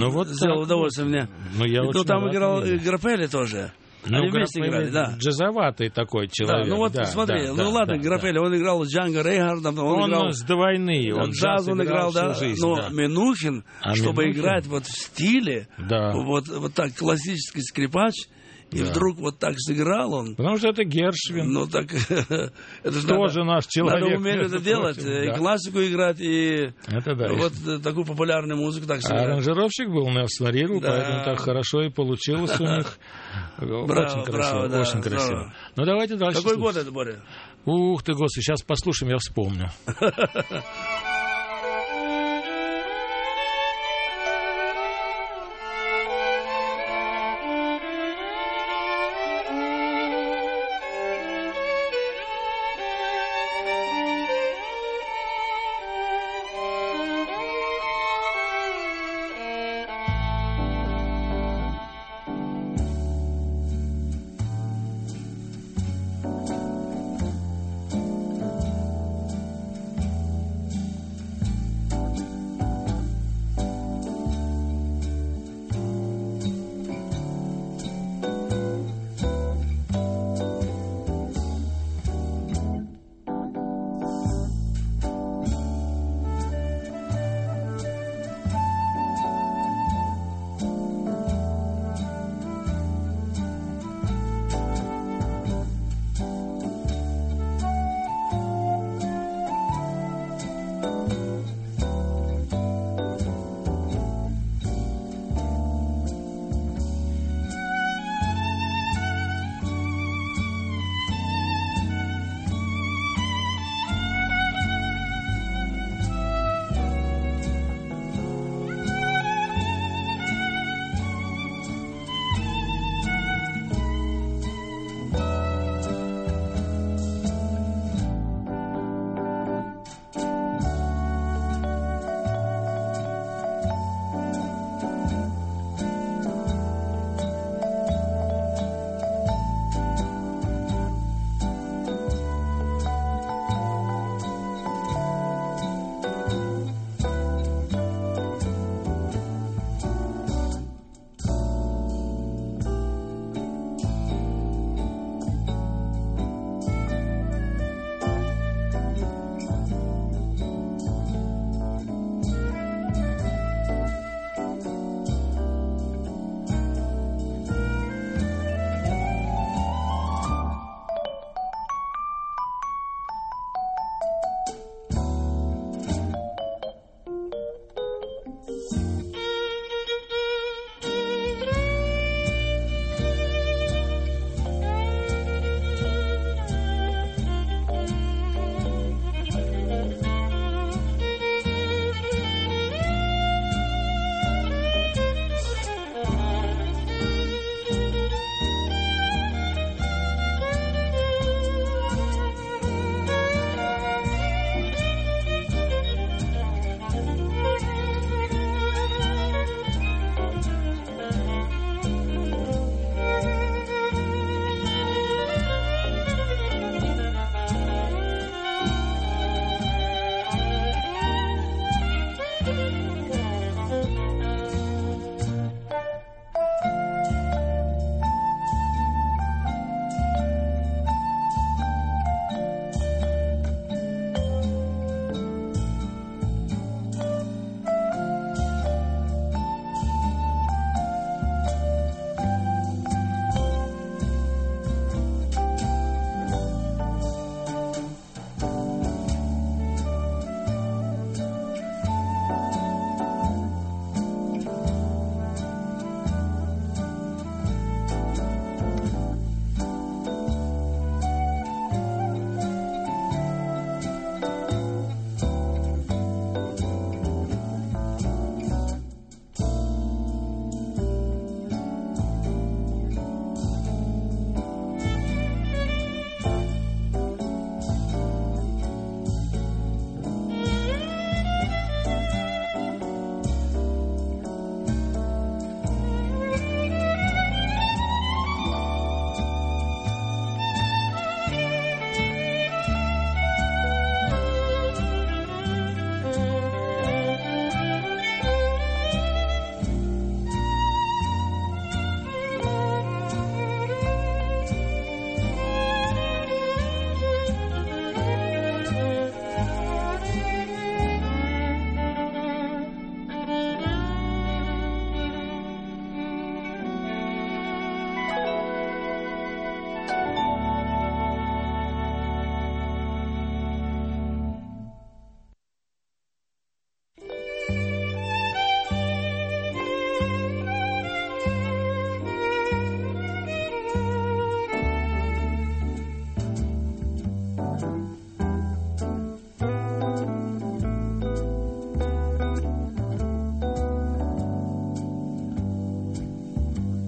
сделал удовольствие мне. Ну, там играл Граппелли тоже. Они вместе играли, да. Джазоватый такой человек. Да, ну вот смотри, ладно, Граппелли, он играл с Джанго Рейнхардом, он играл с до войны, он джаз он играл, да. Но Минухин, чтобы играть вот в стиле, вот так классический скрипач, и вдруг вот так сыграл он. Потому что это Гершвин. Ну так это же тоже наш человек. Надо уметь это делать, и классику играть, и вот такую популярную музыку так сыграть. Аранжировщик был, Нельсон Риру, поэтому так хорошо и получилось у них. Очень красиво, очень красиво. Ну давайте дальше. Какой год это, Боря? Ух ты, Господи, сейчас послушаем, я вспомню.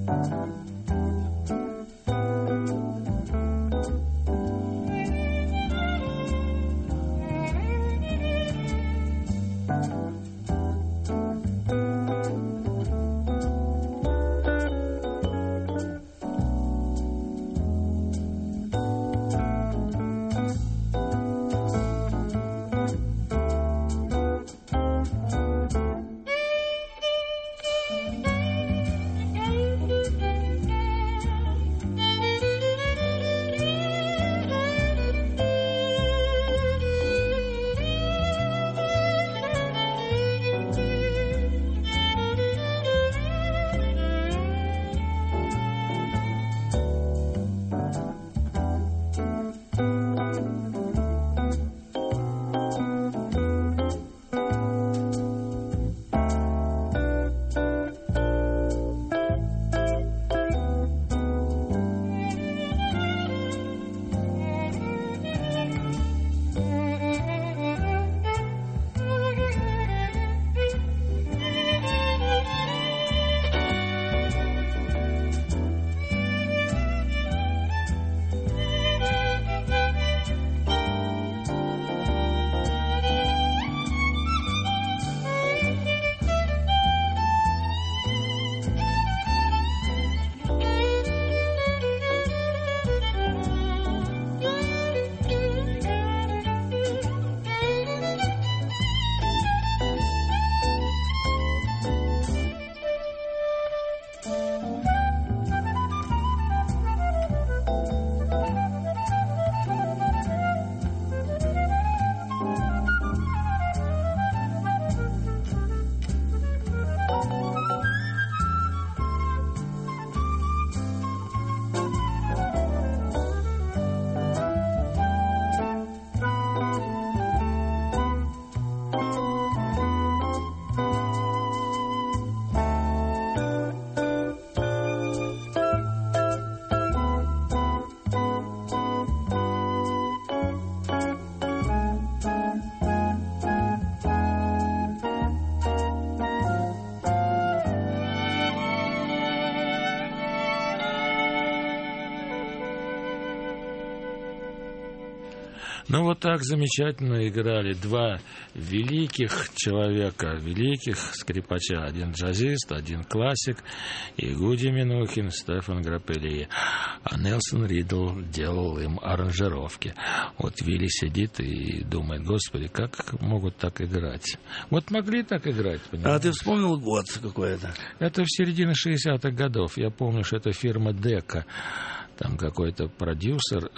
Ну, вот так замечательно играли два великих человека, великих скрипача. Один джазист, один классик, и Гуди Минухин, Стефан Граппелли. А Нельсон Ридл делал им аранжировки. Вот Вилли сидит и думает: господи, как могут так играть? Вот могли так играть, понимаешь? А ты вспомнил год какой-то? Это в середине 60-х годов. Я помню, что это фирма Дека. Там какой-то продюсер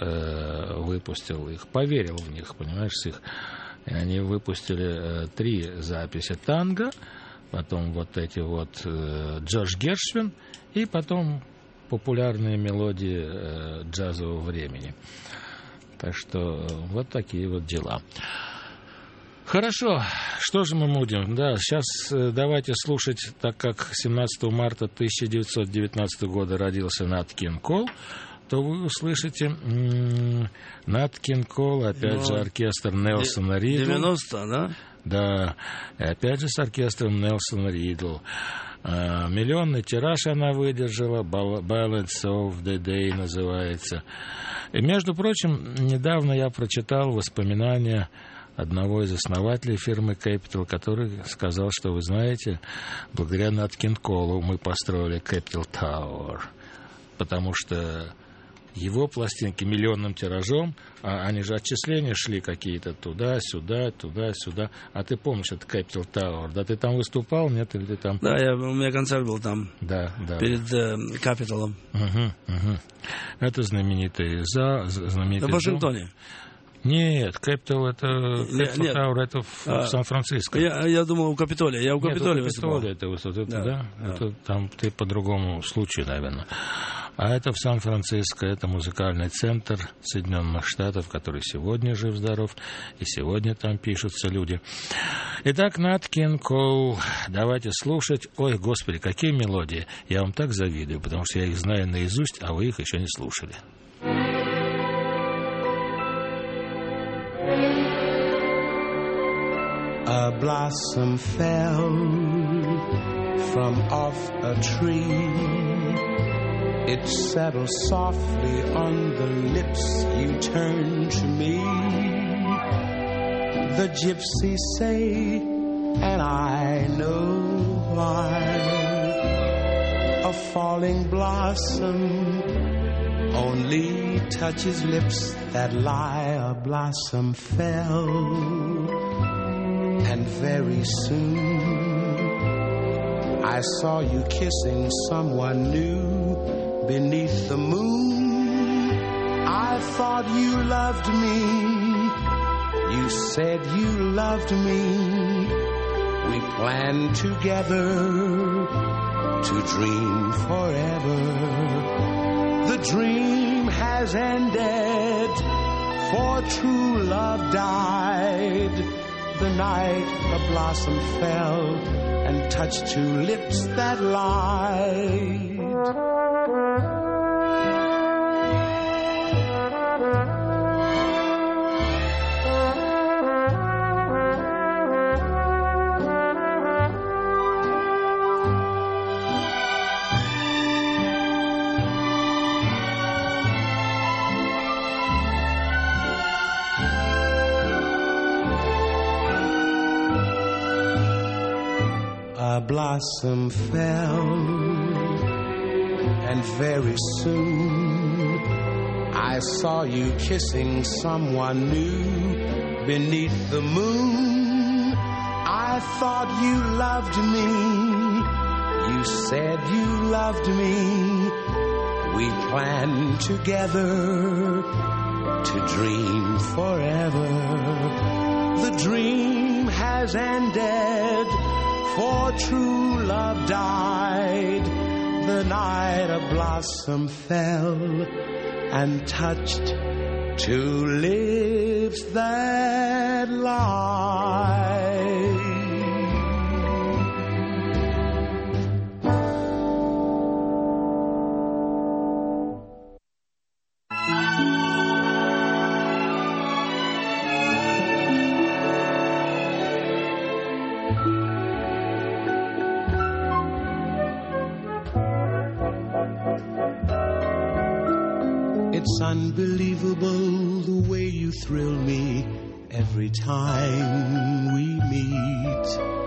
выпустил их, поверил в них, понимаешь, их. И они выпустили 3 записи танго, потом вот эти вот Джордж Гершвин, и потом популярные мелодии джазового времени. Так что вот такие вот дела. Хорошо, что же мы будем? Да, сейчас давайте слушать, так как 17 марта 1919 года родился Нат Кинг Кол, то вы услышите Нат Кинг Кол, опять же, оркестр Нельсона Ридла. 90, да? Да, и опять же с оркестром Нельсона Ридла. Миллионный тираж она выдержала, Ballads of the Day называется. И, между прочим, недавно я прочитал воспоминания одного из основателей фирмы Capital, который сказал, что, вы знаете, благодаря Нат Кинг Колу мы построили Capital Tower, потому что его пластинки миллионным тиражом, а они же отчисления шли какие-то туда-сюда, туда-сюда. А ты помнишь, это Capital Tower, да? Ты там выступал, нет? Или ты там... Да, у меня концерт был там, да. Перед Капиталом. Это знаменитый зал. В Вашингтоне. Нет, Capital это Capital Tower, это в Сан-Франциско. Я думал, у Капитолия. Я у Капитолия выступал. Это выступал, да? Это там ты по другому случаю, наверное. А это в Сан-Франциско, это музыкальный центр Соединенных Штатов, который сегодня жив-здоров, и сегодня там пишутся люди. Итак, Нат Кинг Кол, давайте слушать. Ой, господи, какие мелодии. Я вам так завидую, потому что я их знаю наизусть, а вы их еще не слушали. A blossom fell from off a tree. It settles softly on the lips. You turn to me. The gypsies say, and I know why, a falling blossom only touches lips that lie. A blossom fell, and very soon I saw you kissing someone new beneath the moon. I thought you loved me. You said you loved me. We planned together to dream forever. The dream has ended, for true love died. The night a blossom fell and touched two lips that lied. A blossom fell, and very soon I saw you kissing someone new beneath the moon. I thought you loved me. You said you loved me. We planned together to dream forever. The dream has ended, for true love died. The night a blossom fell and touched two lips that lied. It's unbelievable the way you thrill me every time we meet.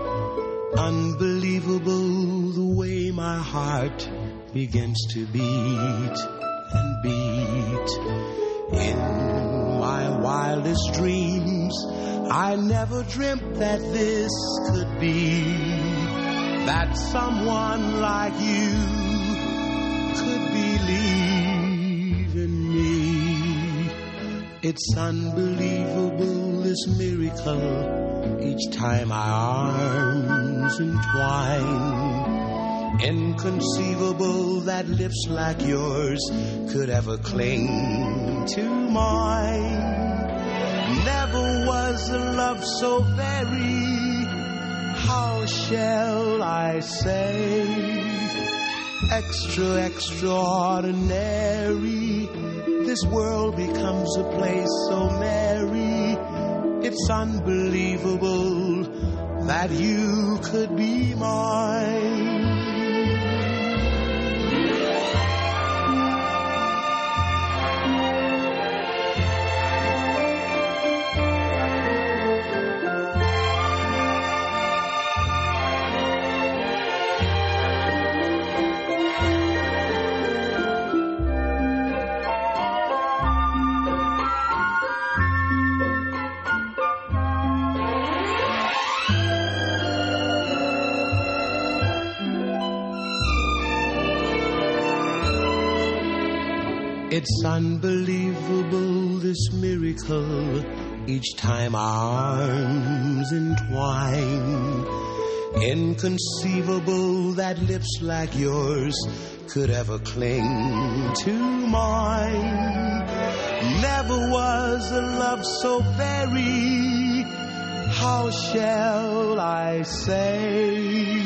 Unbelievable the way my heart begins to beat and beat. In my wildest dreams, I never dreamt that this could be, that someone like you could believe in me. It's unbelievable, this miracle, each time our arms entwine. Inconceivable that lips like yours could ever cling to mine. Never was a love so very, how shall I say, extraordinary. This world becomes a place so merry. It's unbelievable that you could be mine. It's unbelievable, this miracle, each time our arms entwine. Inconceivable that lips like yours could ever cling to mine. Never was a love so very, how shall I say,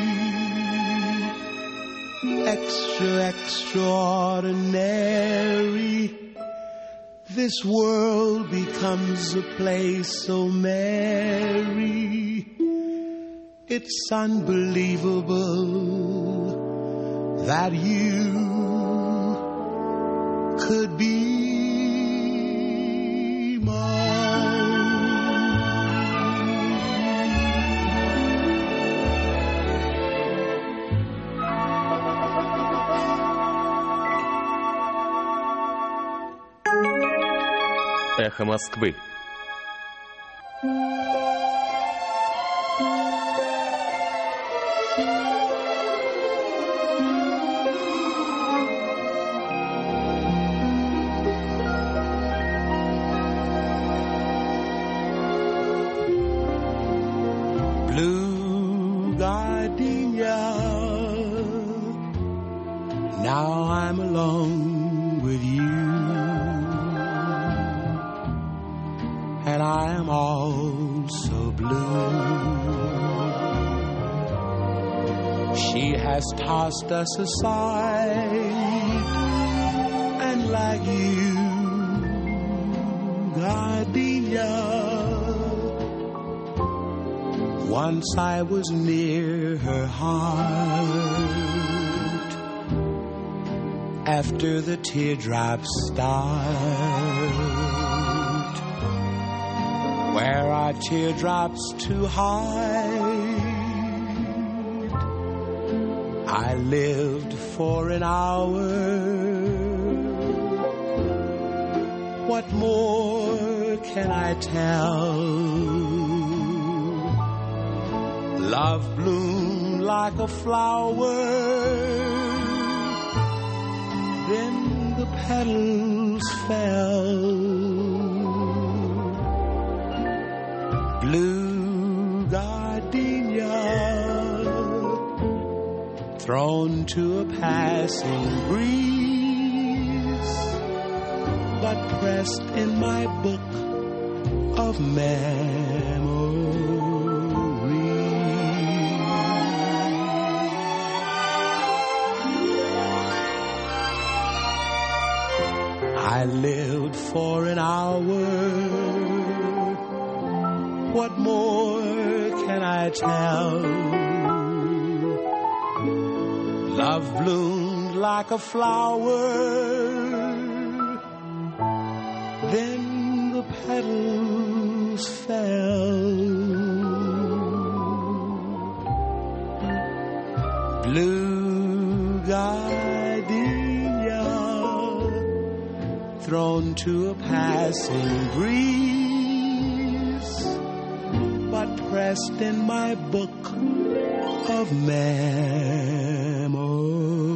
extraordinary. This world becomes a place so merry. It's unbelievable that you could be mine. Эхо Москвы. Blue gardenia, now I'm alone with you, and I am all so blue. She has tossed us aside, and like you, gardenia, once I was near her heart, after the teardrops start, where are teardrops to hide? I lived for an hour. What more can I tell? Love bloomed like a flower, then the petals fell. Blue gardenia, thrown to a passing breeze, but pressed in my book of memories. I lived for an hour. What more can I tell? Love bloomed like a flower, then the petals fell. Blue gardenia, thrown to a passing breeze, but pressed in my book of memories.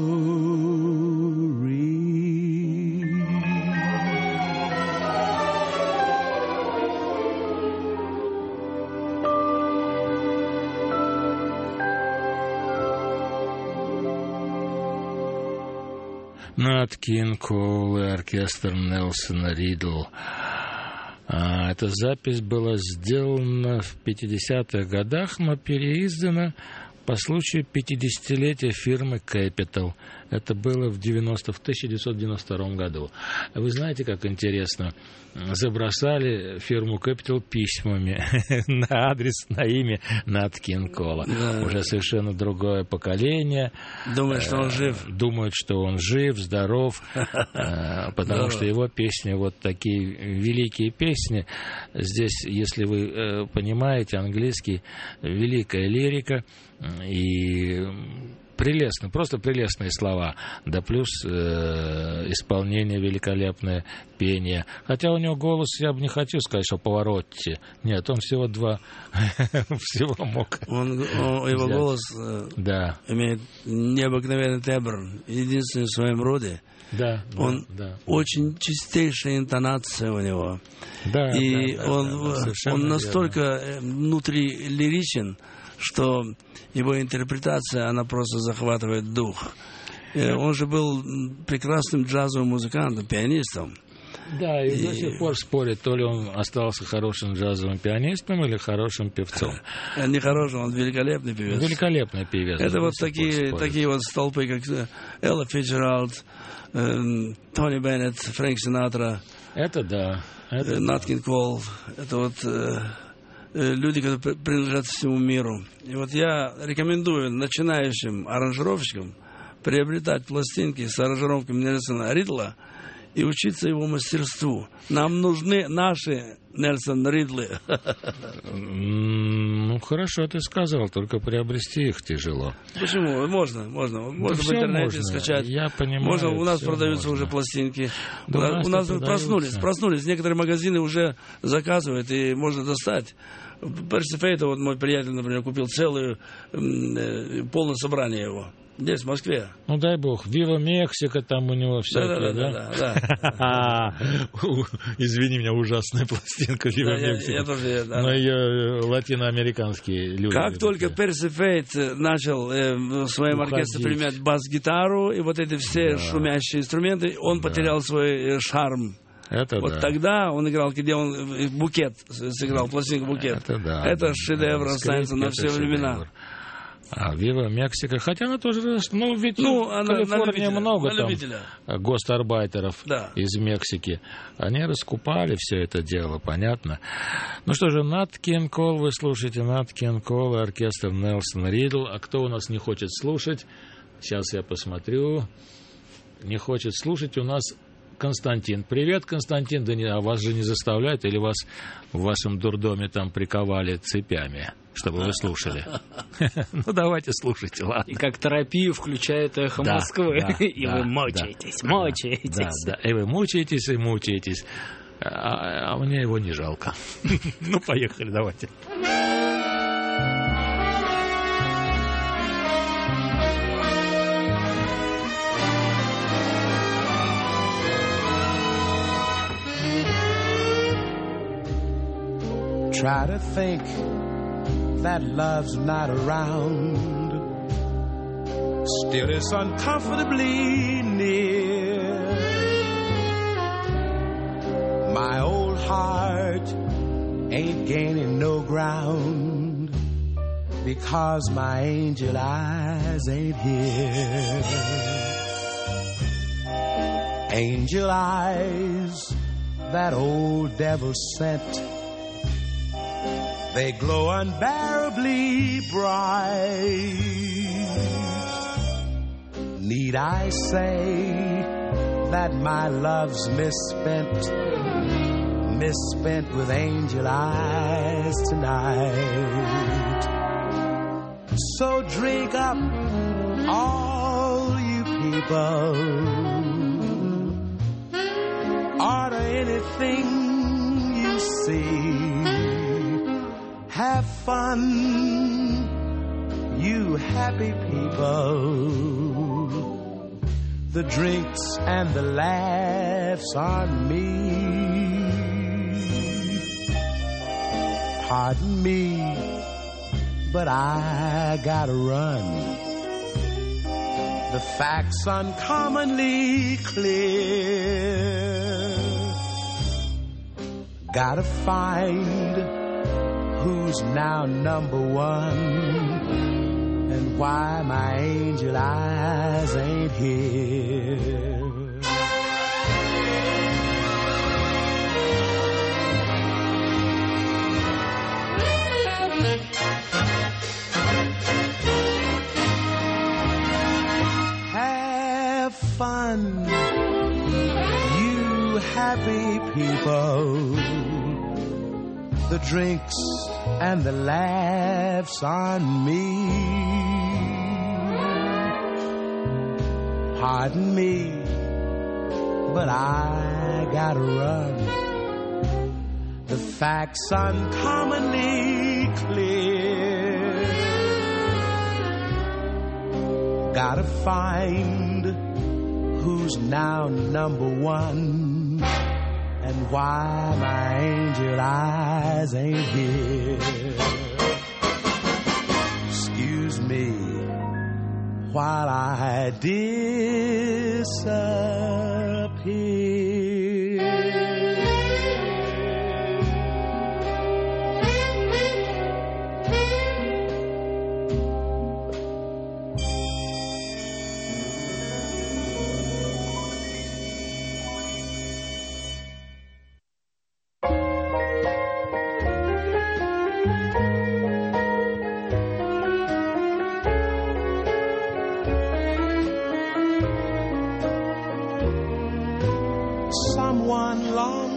Нат Кинг Коул и оркестр Нельсона Ридл. Эта запись была сделана в 50-х годах, но переиздана по случаю 50-летия фирмы Capital. Это было в 1992 году. Вы знаете, как интересно, забросали фирму Capital письмами на адрес, на имя Нат Кинг Коула. Да. Уже совершенно другое поколение. Думают, что он жив. Думают, что он жив, здоров, потому что его песни, вот такие великие песни. Здесь, если вы понимаете английский, великая лирика и прелестно, просто прелестные слова, да плюс исполнение великолепное, пение. Хотя у него голос, я бы не хотел сказать, что Паваротти. Нет, он всего два, всего мог. Его голос имеет необыкновенный тембр, единственный в своем роде. Да, он очень чистейшая интонация у него. Да, и он настолько внутри лиричен, что его интерпретация, она просто захватывает дух. Он же был прекрасным джазовым музыкантом, пианистом. Да, и до сих пор спорят, то ли он остался хорошим джазовым пианистом или хорошим певцом. Не хорошим, он великолепный певец. Великолепный певец. Это вот такие вот столпы, как Элла Фицджеральд, Тони Беннет, Фрэнк Синатра. Это да. Нат Кинг Коул. Это вот люди, которые принадлежат всему миру. И вот я рекомендую начинающим аранжировщикам приобретать пластинки с аранжировками Нельсона Ридла и учиться его мастерству. Нам нужны наши Нельсон Ридлы. Ну, хорошо ты сказал, только приобрести их тяжело. Почему? Можно в интернете скачать. Я понимаю. У нас продаются уже пластинки. У нас проснулись. Некоторые магазины уже заказывают, и можно достать. Перси Фейта, вот мой приятель, например, купил целое полное собрание его. Здесь, в Москве. Ну, дай бог. Вива Мексика, там у него всякие, да? Извини меня, ужасная пластинка Вива Мексика. Я тоже, да. Но ее латиноамериканские люди. Как только Перси Фейт начал в своем оркестре применять бас-гитару и вот эти все шумящие инструменты, он потерял свой шарм. Это вот тогда он играл, где он букет сыграл, пластинку букет. Это шедевр останется на все времена. А Вива Мексика, хотя она тоже, ну ведь в Калифорнии много там гостарбайтеров из Мексики. Они раскупали все это дело, понятно. Ну что же, Нат Кинг Кол, вы слушаете Нат Кинг Кол, оркестр Нельсон Ридл. А кто у нас не хочет слушать? Сейчас я посмотрю. Не хочет слушать у нас Константин. Привет, Константин. Да а вас же не заставляют, или вас в вашем дурдоме там приковали цепями, чтобы вы слушали? Ну, давайте слушайте, ладно. И как терапию включает «Эхо Москвы». И вы мучаетесь. Да, и вы мучаетесь. А мне его не жалко. Ну, поехали, давайте. Try to think that love's not around. Still it's uncomfortably near. My old heart ain't gaining no ground because my angel eyes ain't here. Angel eyes that old devil sent, they glow unbearably bright. Need I say that my love's misspent with angel eyes tonight? So drink up, all you people. Order anything you see. Have fun, you happy people. The drinks and the laughs on me. Pardon me, but I gotta run. The facts uncommonly clear. Gotta find who's now number one, and why my angel eyes ain't here. Have fun, you happy people. The drinks and the laughs on me. Pardon me, but I gotta run. The facts uncommonly clear. Gotta find who's now number one, and why my angel eyes ain't here. Excuse me while I disappear.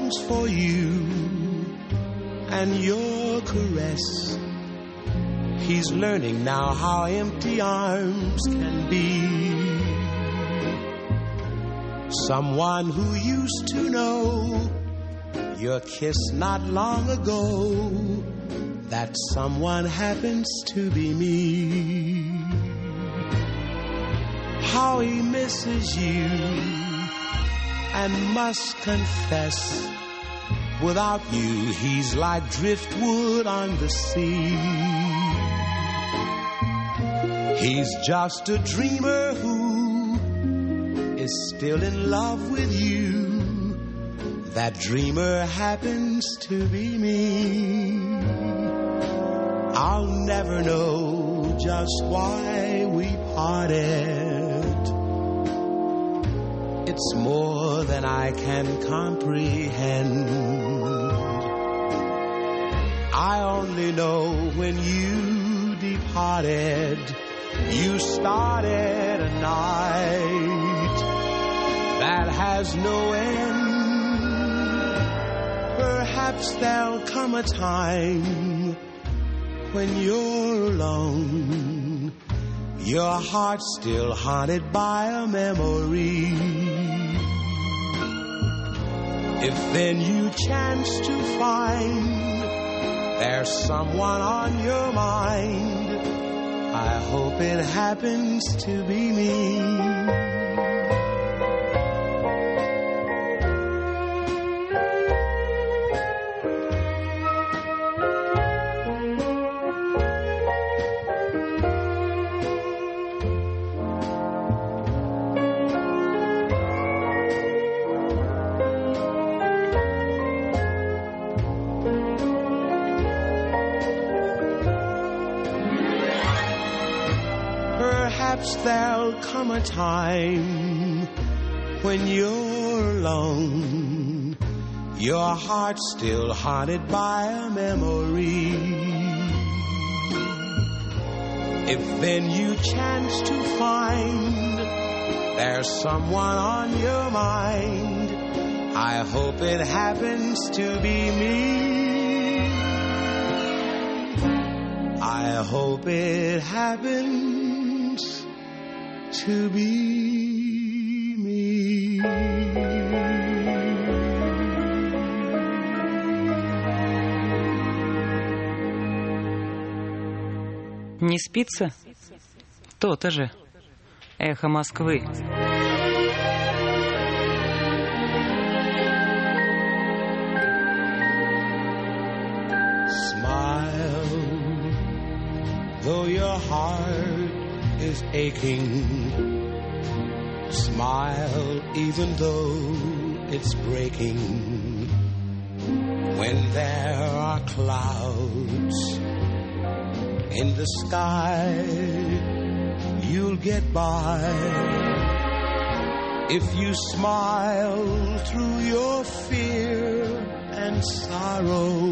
longs for you and your caress. He's learning now how empty arms can be. Someone who used to know your kiss not long ago, that someone happens to be me. How he misses you and must confess, without you he's like driftwood on the sea. He's just a dreamer who is still in love with you. That dreamer happens to be me. I'll never know just why we parted. It's more than I can comprehend. I only know when you departed, you started a night that has no end. Perhaps there'll come a time when you're alone, your heart still haunted by a memory. If then you chance to find there's someone on your mind, I hope it happens to be me. Perhaps there'll come a time when you're alone, your heart still haunted by a memory. If then you chance to find there's someone on your mind, I hope it happens to be me. I hope it happens to be me. Не спится? То-то же. Эхо Москвы. Smile, though your heart is aching. Smile, even though it's breaking. When there are clouds in the sky, you'll get by. If you smile through your fear and sorrow,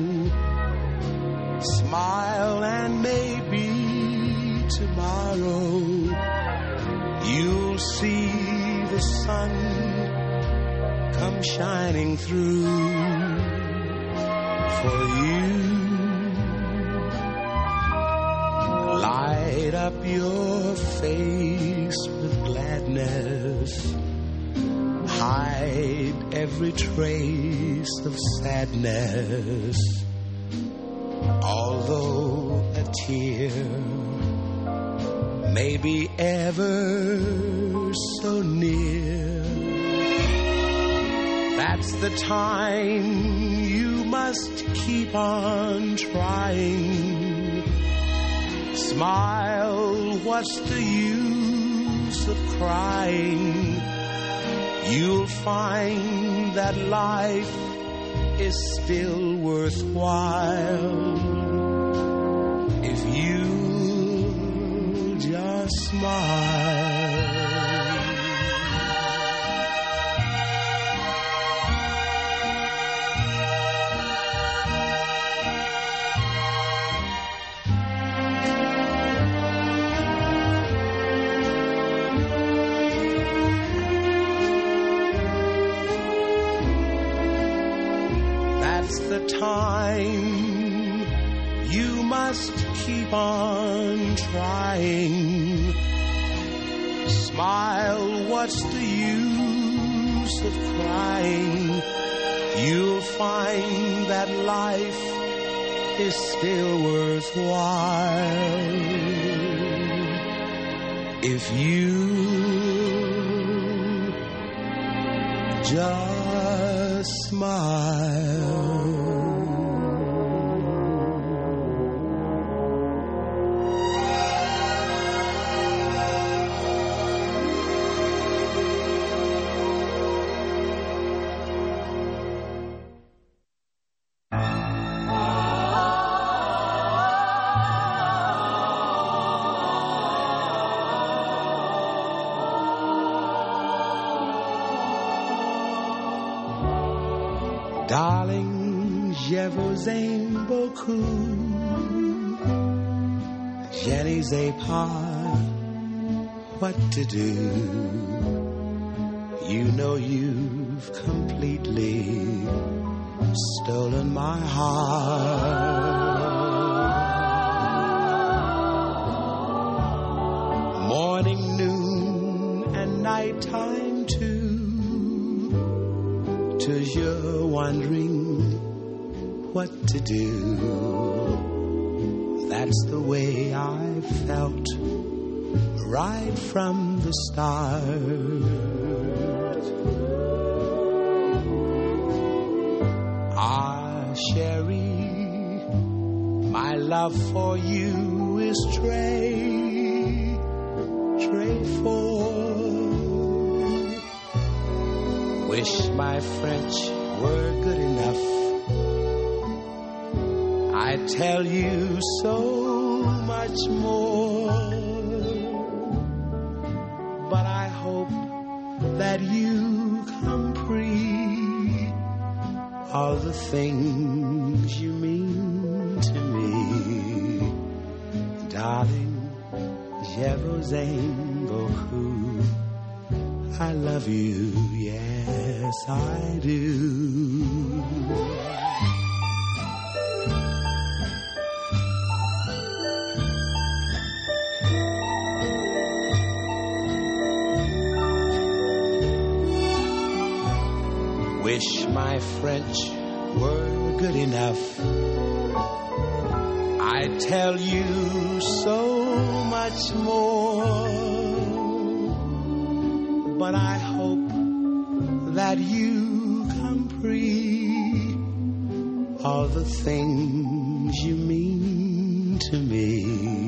smile and maybe tomorrow you'll see the sun come shining through for you. Light up your face with gladness. Hide every trace of sadness. Although a tear may be ever so near, that's the time you must keep on trying. Smile, what's the use of crying? You'll find that life is still worthwhile if you just smile. time, you must keep on trying. Smile, what's the use of crying? You'll find that life is still worthwhile if you just smile. Darling, je vous aime beaucoup. Je ne sais pas what to do. You know you've completely stolen my heart. Morning, noon, and nighttime too. 'Cause you're wondering what to do. That's the way I felt right from the start. Ah, Sherry, my love for you is straightforward. Wish my French were good enough. I'd tell you so much more. But I hope that you comprehend all the things you mean to me. Darling, je vous aime beaucoup. I love you, yes I do. Wish my French were good enough. I'd tell you so much more. But I hope that you comprehend all the things you mean to me.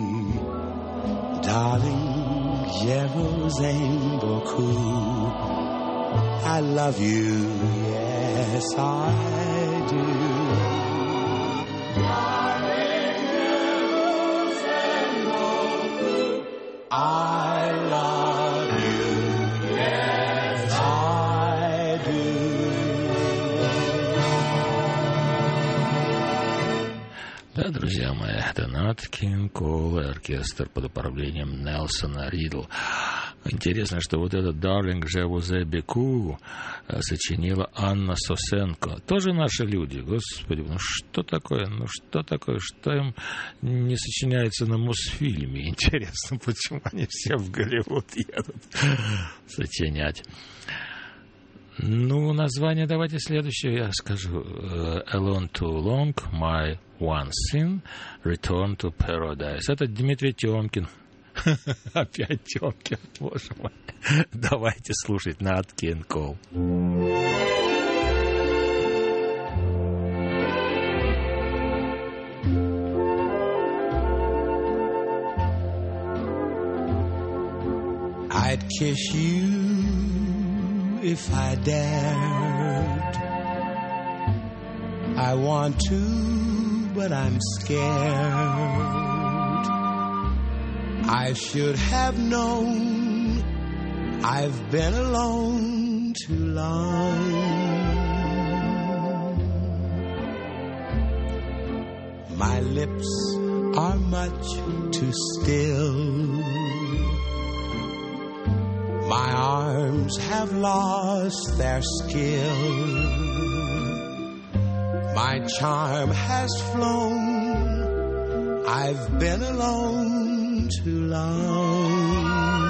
Darling, je vous aime beaucoup. I love you, yes I do. Darling, je vous aime beaucoup. I love you. Да, друзья мои, это Нат Кинг Кол и оркестр под управлением Нельсона Ридл. Интересно, что вот этот «Darling, je vous aime beaucoup» сочинила Анна Сосенко. Тоже наши люди. Господи, ну что такое, что им не сочиняется на Мосфильме? Интересно, почему они все в Голливуд едут сочинять. Ну, название давайте следующее я скажу. Alone Too Long, My One Sin, Return to Paradise. Это Дмитрий Тёмкин. Опять Тёмкин, боже мой. Давайте слушать Nat King Cole. I'd kiss you if I dared. I want to, but I'm scared. I should have known I've been alone too long. My lips are much too still. My arms have lost their skill. My charm has flown. I've been alone too long.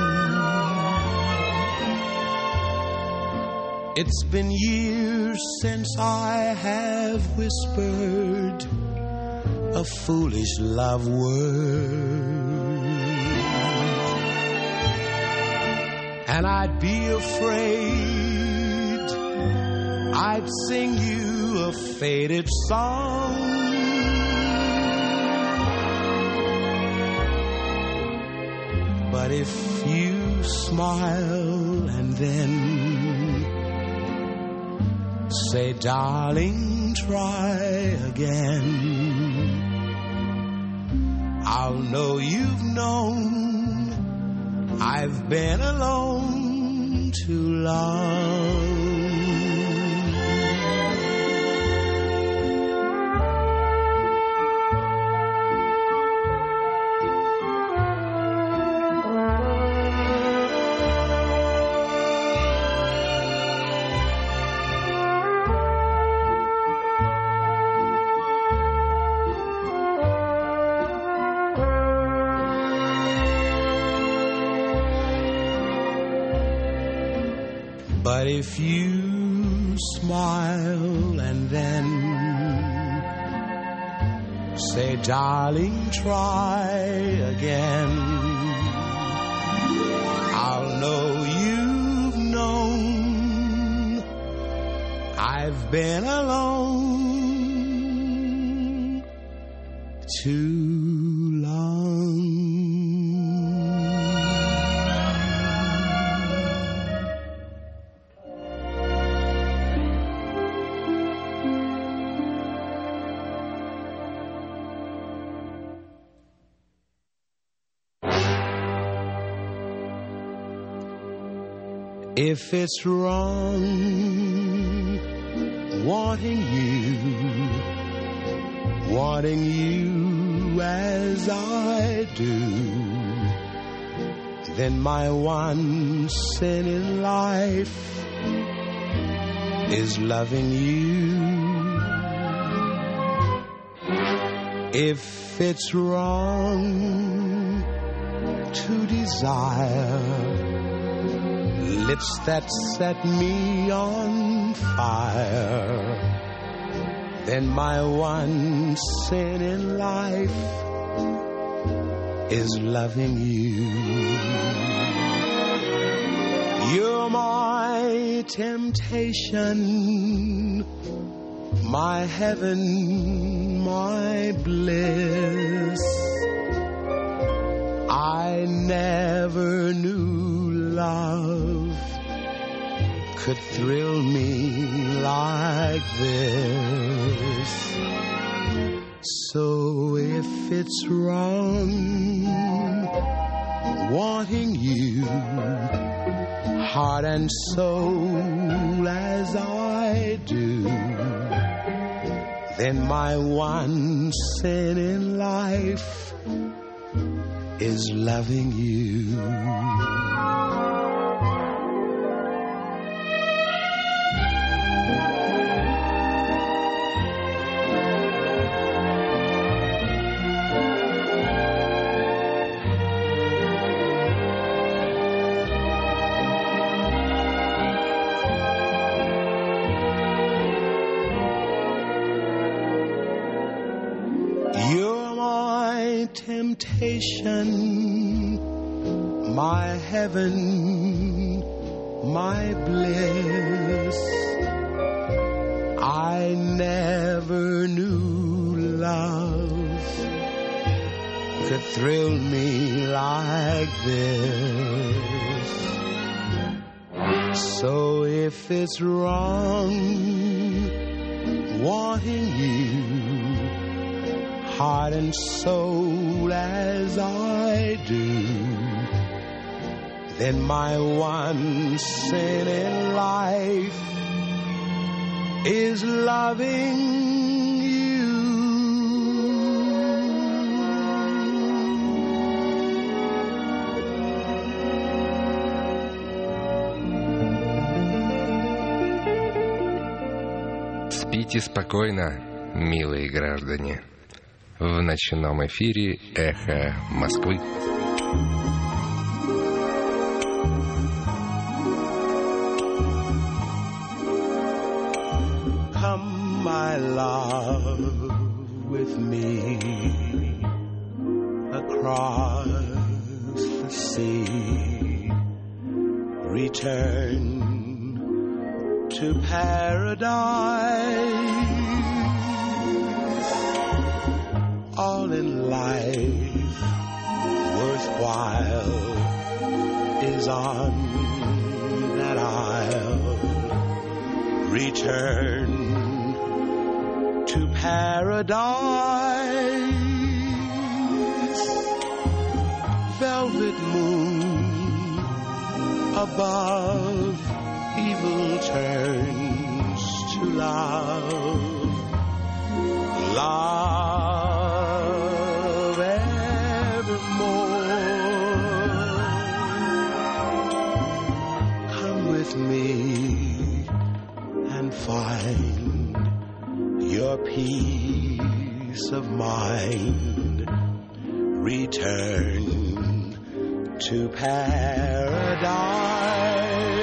It's been years since I have whispered a foolish love word, and I'd be afraid I'd sing you a faded song. But if you smile and then say, darling, try again, I'll know you've known I've been alone too long. But if you smile and then say, darling, try again, I'll know you've known I've been alone too long. If it's wrong wanting you as I do, then my one sin in life is loving you. If it's wrong to desire lips that set me on fire, then my one sin in life is loving you. You're my temptation, my heaven, my bliss. I never knew love could thrill me like this. So if it's wrong wanting you heart and soul as I do, then my one sin in life is loving you. Temptation, my heaven, my bliss. I never knew love could thrill me like this. So if it's wrong wanting you heart and soul as I do, then my one sin in life is loving you. Спите спокойно. милые граждане. В ночном эфире «Эхо Москвы». Come, my love, with me across the sea. Return to paradise. All in life worthwhile is on that isle. Return to paradise. Velvet moon above, evil turns to love. Love evermore. Come with me and find your peace of mind. Return to paradise.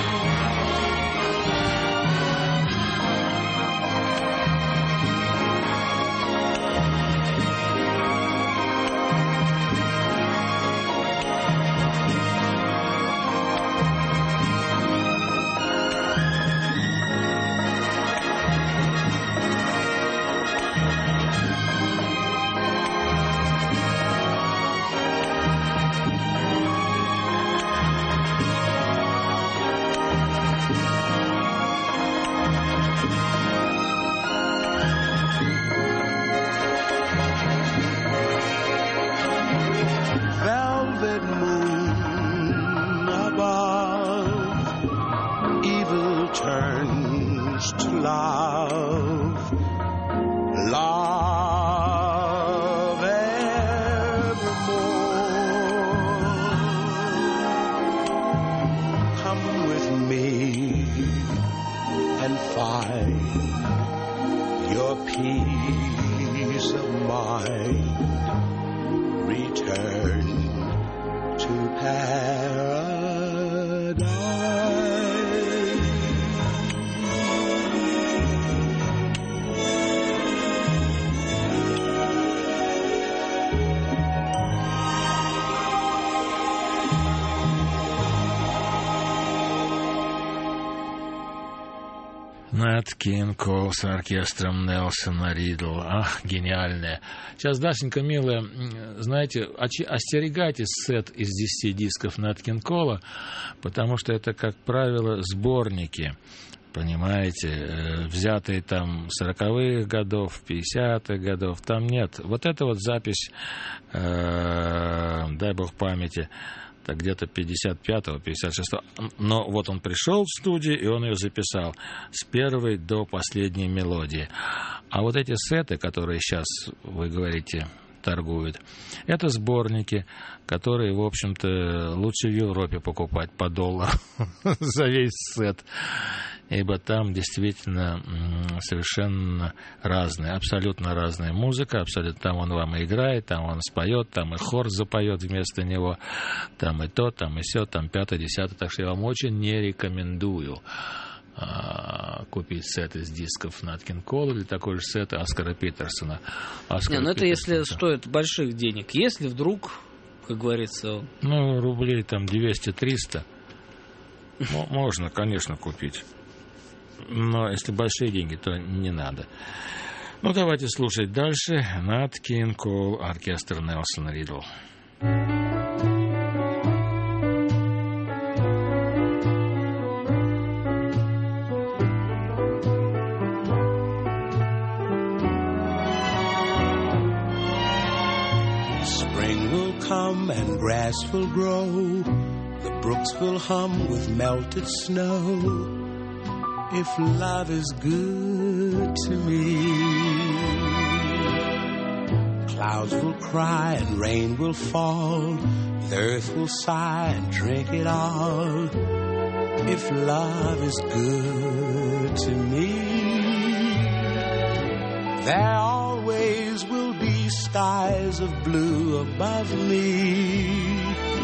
Нэт Кинг Кол с оркестром Нельсона Ридла. Ах, гениальная. Сейчас, Дашенька, милая, знаете, остерегайтесь сет из 10 дисков Нэт Кинг Кола, потому что это, как правило, сборники. Понимаете, взятые там 40-х годов, 50-х годов, там нет. Вот эта вот запись, дай бог памяти, так где-то 55-го, 56-го. Но вот он пришел в студию, и он ее записал с первой до последней мелодии. А вот эти сеты, которые сейчас, вы говорите, торгуют, это сборники, которые, в общем-то, лучше в Европе покупать по $1 за весь сет. Ибо там действительно совершенно разная, абсолютно разная музыка, абсолютно. Там он вам и играет, там он споет, там и хор запоет вместо него, там и то, там и сё, там 5-10. Так что я вам очень не рекомендую купить сет из дисков Нэт Кинг Кола или такой же сет Оскара Питерсона. Ну это если стоит больших денег. Если вдруг, как говорится... Ну, рублей там 200-300 можно, конечно, купить. Но если большие деньги, то не надо. Ну, давайте слушать дальше. Нэт Кинг Кол, оркестр Нельсона Ридла. Spring will come and grass will grow. The brooks will hum with melted snow. If love is good to me, clouds will cry and rain will fall. The earth will sigh and drink it all. If love is good to me, There always will be skies of blue above me.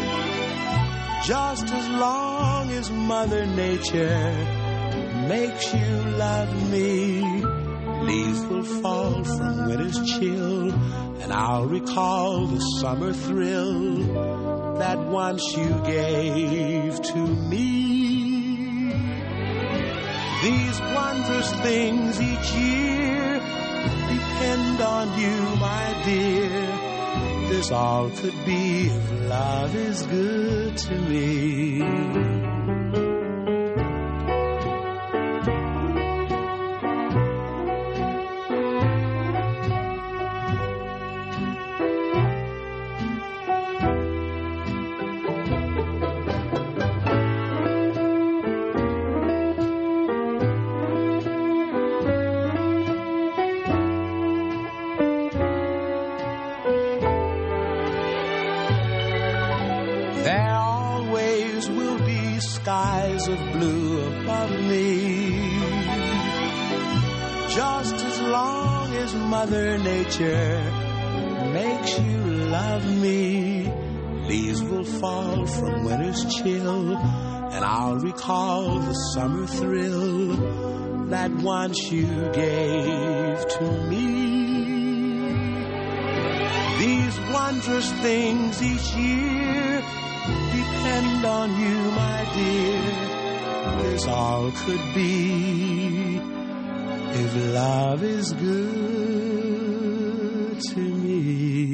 Just as long as Mother Nature makes you love me, leaves will fall from winter's chill, and I'll recall the summer thrill that once you gave to me. These wondrous things each year depend on you, my dear. This all could be if love is good to me. Skies of blue above me. Just as long as Mother Nature makes you love me, leaves will fall from winter's chill, and I'll recall the summer thrill that once you gave to me. These wondrous things each year depend on you, my dear. This all could be if love is good to me.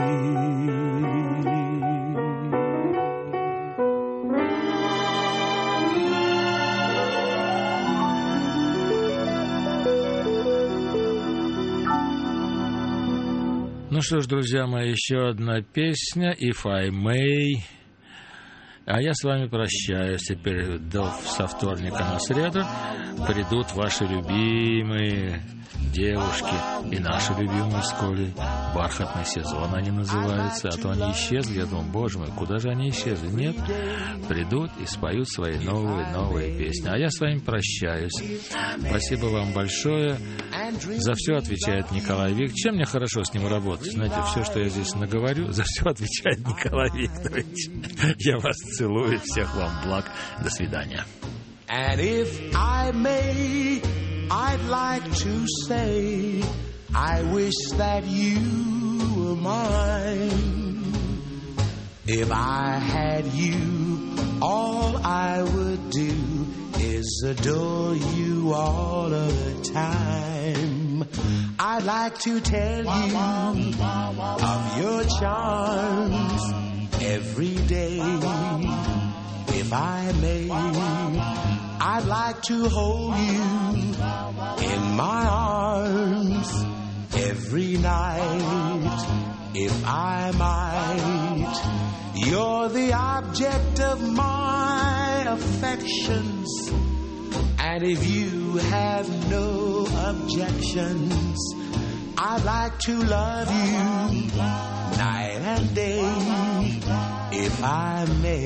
Ну что ж, друзья мои, еще одна песня «If I May». А я с вами прощаюсь. Теперь со вторника на среду придут ваши любимые девушки и наши любимые с Колей. Бархатный сезон они называются. А то они исчезли. Я думаю, боже мой, куда же они исчезли? Нет, придут и споют свои новые песни. А я с вами прощаюсь. Спасибо вам большое. За все отвечает Николай Викторович. Чем мне хорошо с ним работать? Знаете, все, что я здесь наговорю, за все отвечает Николай Викторович. Я вас целую. Всех вам благ. До свидания. And if I may, I'd like to say, I wish that you were mine. If I had you, all I would do is adore you all of the time. I'd like to tell you of your charms every day. If I may, I'd like to hold you in my arms every night. If I might, you're the object of my affections. And if you have no objections, I'd like to love you night and day, if I may.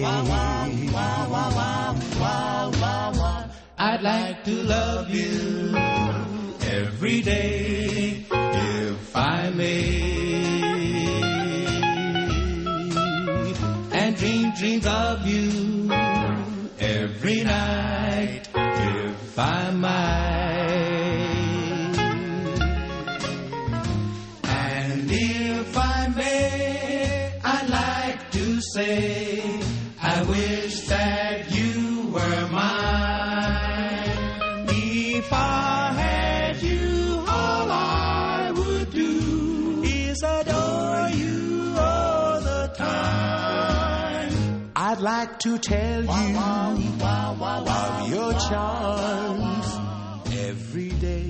I'd like to love you every day, if I may, and dream dreams of you every night, if I might. And if I may, I'd like to say, I wish that you were mine. If I had you, all I would do is adore you all the time. I'd like to tell you of your charms every day.